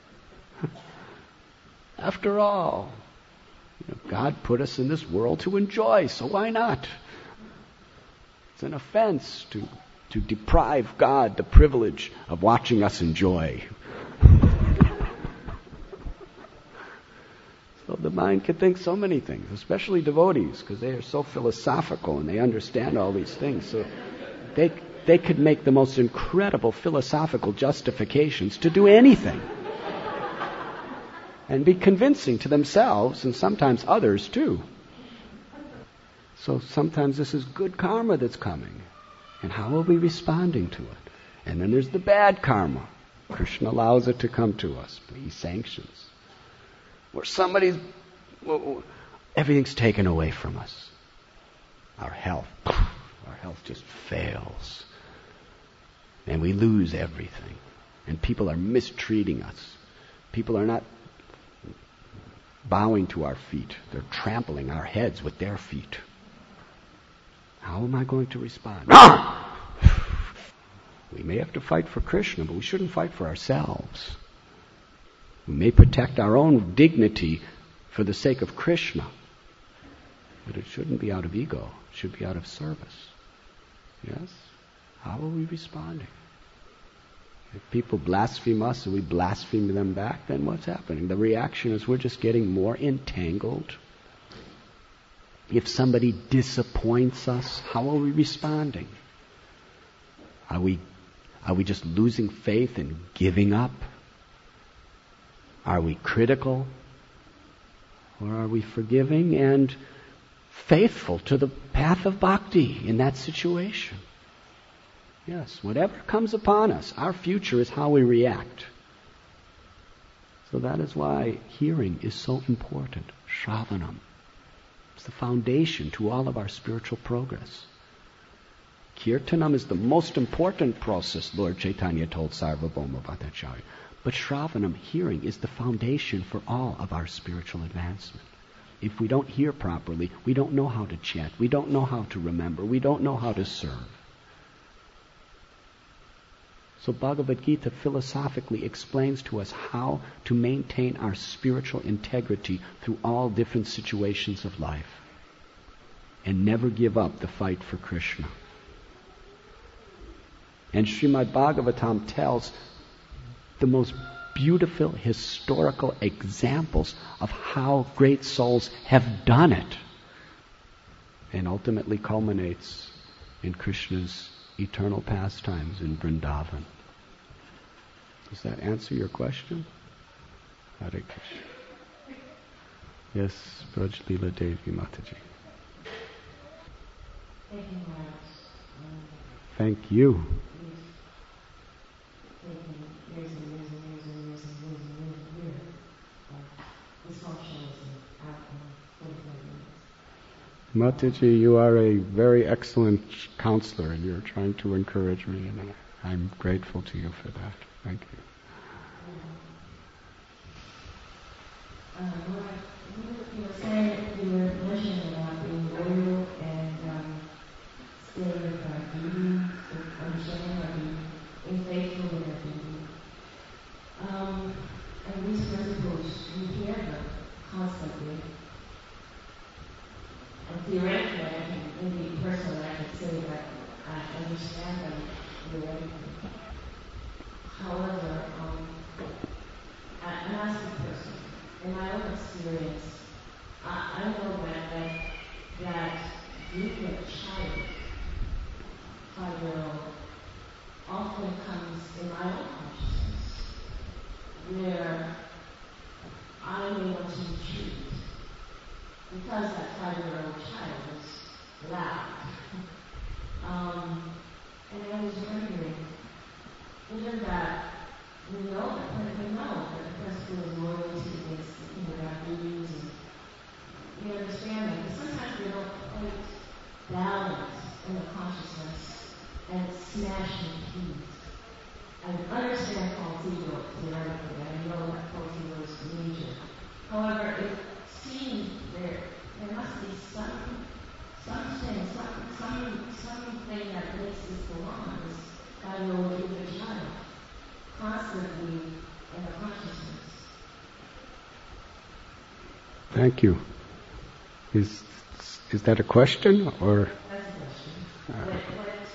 After all, God put us in this world to enjoy, so why not? It's an offense to deprive God the privilege of watching us enjoy. So the mind can think so many things, especially devotees, because they are so philosophical and they understand all these things. So they could make the most incredible philosophical justifications to do anything. And be convincing to themselves and sometimes others too. So sometimes this is good karma that's coming. And how are we responding to it? And then there's the bad karma. Krishna allows it to come to us, but He sanctions. Where everything's taken away from us. Our health just fails. And we lose everything. And people are mistreating us. People are not bowing to our feet. They're trampling our heads with their feet. How am I going to respond? We may have to fight for Krishna, but we shouldn't fight for ourselves. We may protect our own dignity for the sake of Krishna, but it shouldn't be out of ego. It should be out of service. Yes? How are we responding? If people blaspheme us and we blaspheme them back, then what's happening? The reaction is we're just getting more entangled. If somebody disappoints us, how are we responding? Are we just losing faith and giving up? Are we critical? Or are we forgiving and faithful to the path of bhakti in that situation? Yes, whatever comes upon us, our future is how we react. So that is why hearing is so important. Shravanam. It's the foundation to all of our spiritual progress. Kirtanam is the most important process, Lord Chaitanya told Sarvabhauma Bhattacharya. But Shravanam, hearing, is the foundation for all of our spiritual advancement. If we don't hear properly, we don't know how to chant, we don't know how to remember, we don't know how to serve. So Bhagavad Gita philosophically explains to us how to maintain our spiritual integrity through all different situations of life and never give up the fight for Krishna. And Srimad Bhagavatam tells the most beautiful historical examples of how great souls have done it, and ultimately culminates in Krishna's eternal pastimes in Vrindavan. Does that answer your question? Hare Krishna. Yes, Braj Leela Devi Mataji. Thank you, Maharaj. Thank you. Years and years and years and years and years and years and years of dysfunctionalism out in 45 minutes. Mataji, you are a very excellent counselor, and you're trying to encourage me, and I'm grateful to you for that. Thank you. You were saying, you were mentioning about being loyal and staying with our duty, understanding our duty, being faithful in our duty. And these principles, we hear them constantly. And theoretically, maybe personally, I can say that I understand them theoretically. However, I'm asking personally, in my own experience, I know that being a child, 5-year-old, often comes in my own consciousness, where I may want to retreat because that 5-year-old child is loud. And I was wondering, given that we know that the principle is loyalty against, with our duties, and we understand that. But sometimes we don't quite balance in the consciousness and smash in peace. I understand false ego theoretically, and I know that false ego is major. However, it seems there must be something that makes this go on, this God-Lord inner child, constantly in the consciousness. Thank you. Is that a question or? That's a question.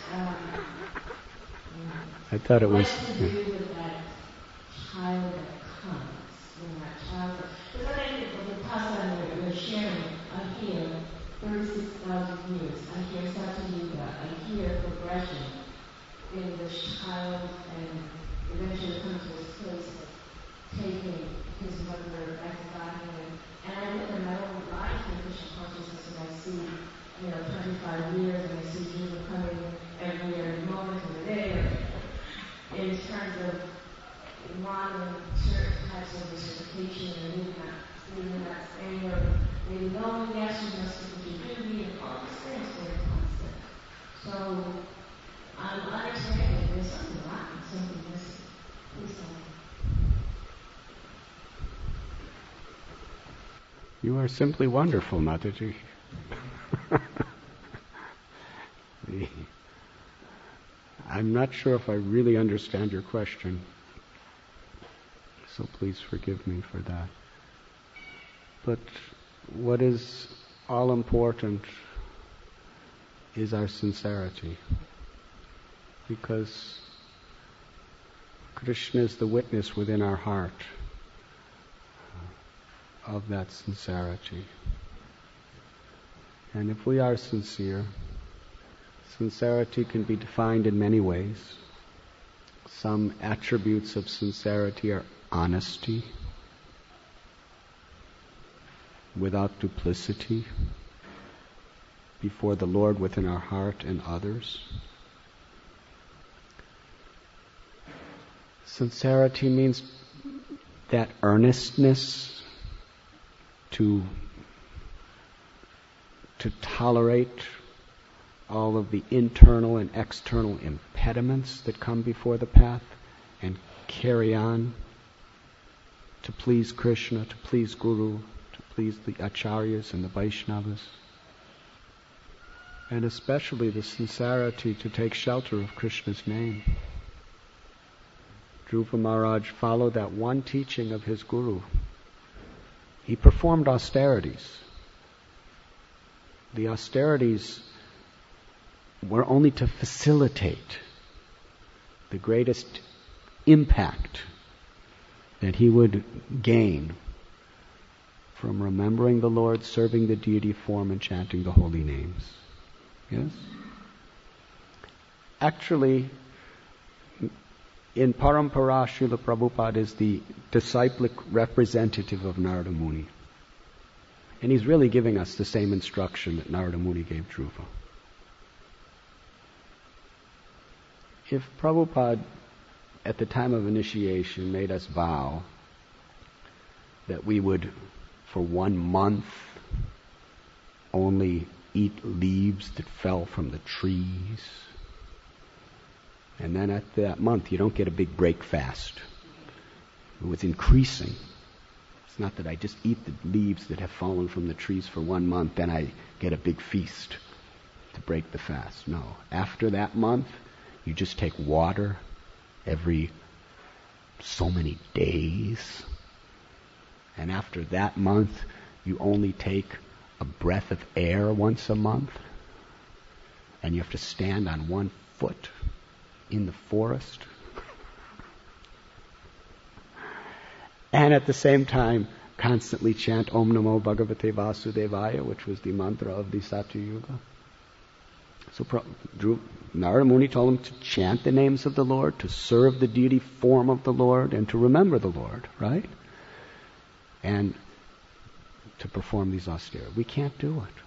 I thought it was. What to do with that child that comes when that child? Because I think the past we're sharing, I hear 36,000 years. I hear Satyuga. I hear progression in this child, and eventually comes to this place of taking his mother back to God. And I look in my own life in Krishna consciousness, and I see, 25 years, and I see Jesus coming every moment of the day. In terms of wanting certain types of reciprocation and maybe not saying, or maybe no, yes, you must do what you do, and all these things very constant. So I'm understanding there's something lacking, something missing. Please tell me. You are simply wonderful, Mataji. I'm not sure if I really understand your question, so please forgive me for that. But what is all important is our sincerity, because Krishna is the witness within our heart of that sincerity. And if we are sincere, sincerity can be defined in many ways. Some attributes of sincerity are honesty, without duplicity, before the Lord within our heart and others. Sincerity means that earnestness to tolerate all of the internal and external impediments that come before the path and carry on to please Krishna, to please Guru, to please the Acharyas and the Vaishnavas. And especially the sincerity to take shelter of Krishna's name. Dhruva Maharaj followed that one teaching of his Guru. He performed austerities. The austerities were only to facilitate the greatest impact that he would gain from remembering the Lord, serving the deity form, and chanting the holy names. Yes? Actually, in Parampara, Srila Prabhupada is the disciplic representative of Narada Muni. And he's really giving us the same instruction that Narada Muni gave Dhruva. If Prabhupada, at the time of initiation, made us vow that we would, for 1 month, only eat leaves that fell from the trees, and then after that month you don't get a big break fast. It was increasing. It's not that I just eat the leaves that have fallen from the trees for 1 month, then I get a big feast to break the fast. No. After that month, you just take water every so many days. And after that month, you only take a breath of air once a month. And you have to stand on 1 foot in the forest. And at the same time, constantly chant Om Namo Bhagavate Vasudevaya, which was the mantra of the Satyuga. So Narada Muni told him to chant the names of the Lord, to serve the deity form of the Lord, and to remember the Lord, right? And to perform these austerities. We can't do it.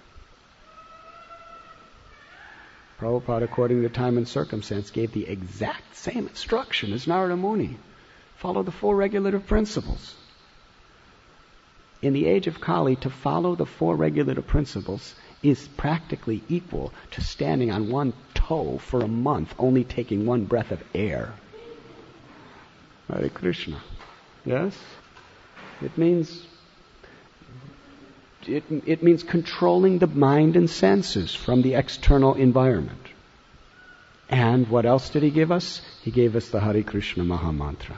Prabhupada, according to time and circumstance, gave the exact same instruction as Narada Muni. Follow the 4 regulative principles. in the age of Kali, to follow the four regulative principles is practically equal to standing on one toe for a month, only taking one breath of air. Hare Krishna. Yes? It means controlling the mind and senses from the external environment. And what else did he give us? He gave us the Hare Krishna Mahamantra.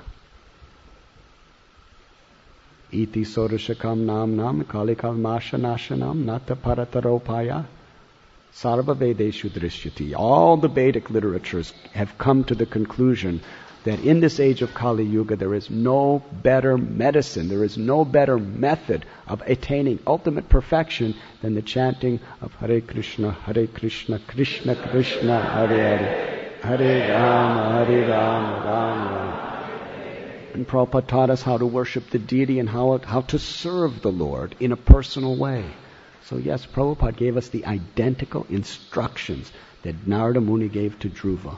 Iti Sodashakam Namnam Kalikal Masha Nashanam Nata Parataropaya Sarva Vedeshu Drishyati. All the Vedic literatures have come to the conclusion that in this age of Kali Yuga there is no better medicine, there is no better method of attaining ultimate perfection than the chanting of Hare Krishna, Krishna Krishna, Hare Hare, Hare Rama, Rama Rama. And Prabhupada taught us how to worship the deity and how to serve the Lord in a personal way. So yes, Prabhupada gave us the identical instructions that Narada Muni gave to Dhruva,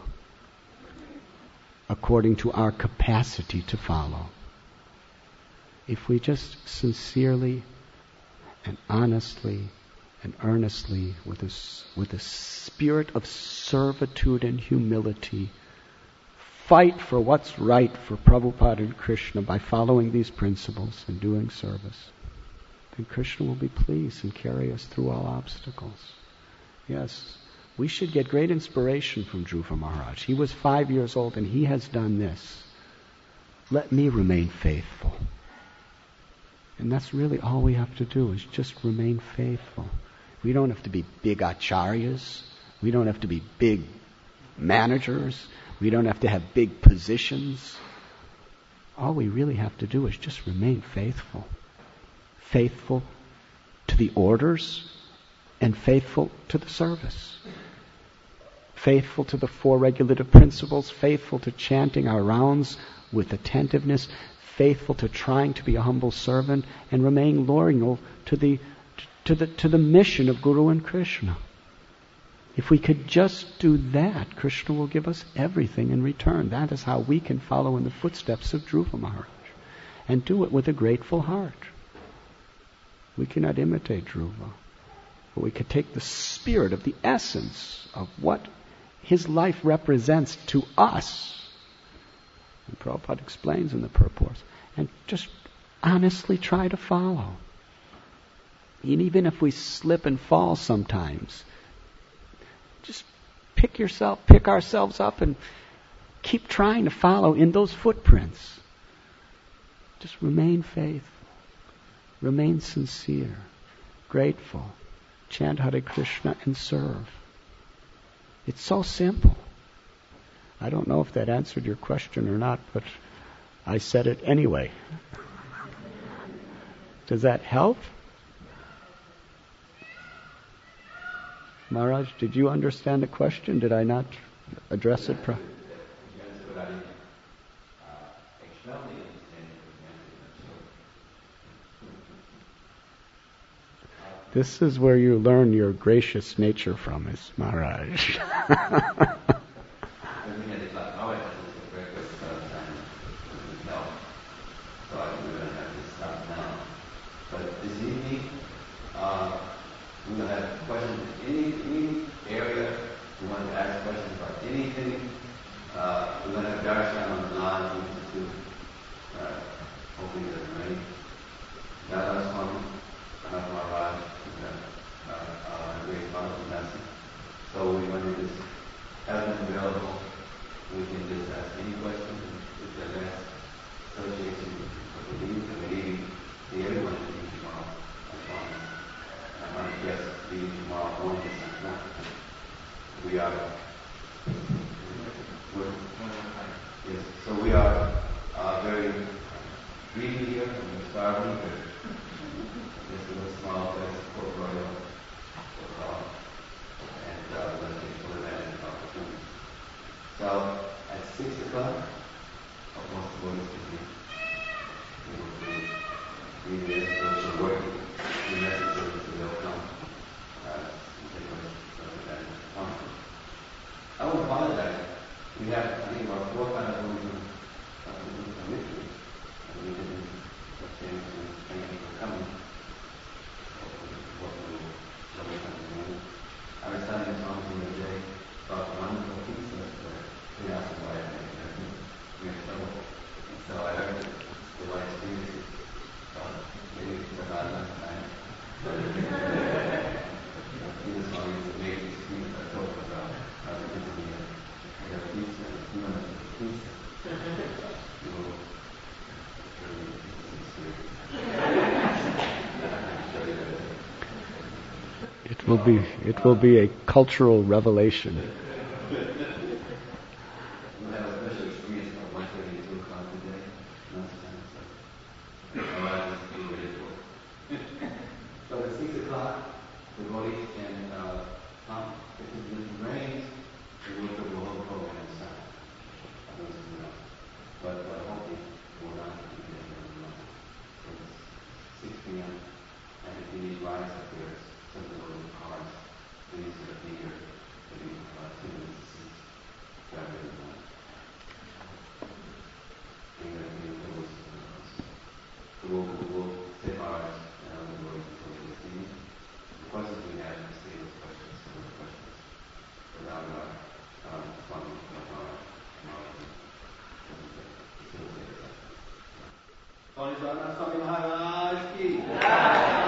according to our capacity to follow. If we just sincerely and honestly and earnestly, with a spirit of servitude and humility, fight for what's right for Prabhupada and Krishna by following these principles and doing service, then Krishna will be pleased and carry us through all obstacles. Yes, we should get great inspiration from Dhruva Maharaj. He was 5 years old and he has done this. Let me remain faithful. And that's really all we have to do, is just remain faithful. We don't have to be big acharyas. We don't have to be big managers. We don't have to have big positions. All we really have to do is just remain faithful. Faithful to the orders and faithful to the service. Faithful to the four regulative principles, faithful to chanting our rounds with attentiveness, faithful to trying to be a humble servant, and remain loyal to the mission of Guru and Krishna. If we could just do that, Krishna will give us everything in return. That is how we can follow in the footsteps of Dhruva Maharaj, and do it with a grateful heart. We cannot imitate Dhruva, but we could take the spirit of the essence of what his life represents to us, and Prabhupada explains in the purports, and just honestly try to follow. And even if we slip and fall sometimes, just pick ourselves up and keep trying to follow in those footprints. Just remain faithful, remain sincere, grateful, chant Hare Krishna and serve. It's so simple. I don't know if that answered your question or not, but I said it anyway. Does that help? Maharaj, did you understand the question? Did I not address it properly? This is where you learn your gracious nature from, is Maharaj. We will have questions in any area. We want to ask questions about anything. We're going to have darshan on the line. Hopefully it doesn't rain. Dada Swami, Pranav Maharaj, great Father Nasi. So we want to just have them available. We can just ask any questions. If the last association with the leading committee, see everyone in the tomorrow. I want to guess the tomorrow morning. We are. Yes, so we are very greedy here, and we're starving. This is a small place, Port Royal, and we're going to take full advantage of opportunity. So at 6 o'clock, most of us will be there, those who are working. The necessary to they'll come and take us. I will apologize. We have, I think, about 4 or 5 women who committed, and we didn't get a chance to thank you for coming. will be a cultural revelation. We'll have a special experience at 1:30 to 2 o'clock today. Otherwise, it's being ready for it. So at 6 o'clock, the devotees can come. If it rains, we will put the whole program inside. But hopefully, we'll not be there very long. So it's 6 p.m. And if you need rides up there, some of the little cars, please be here. Maybe 2 minutes to see. Drive everyone. We'll say ours and other words until we see. The questions we have, we say those questions, some of the questions. Without Swami Maharaj, Swami Maharaj ki.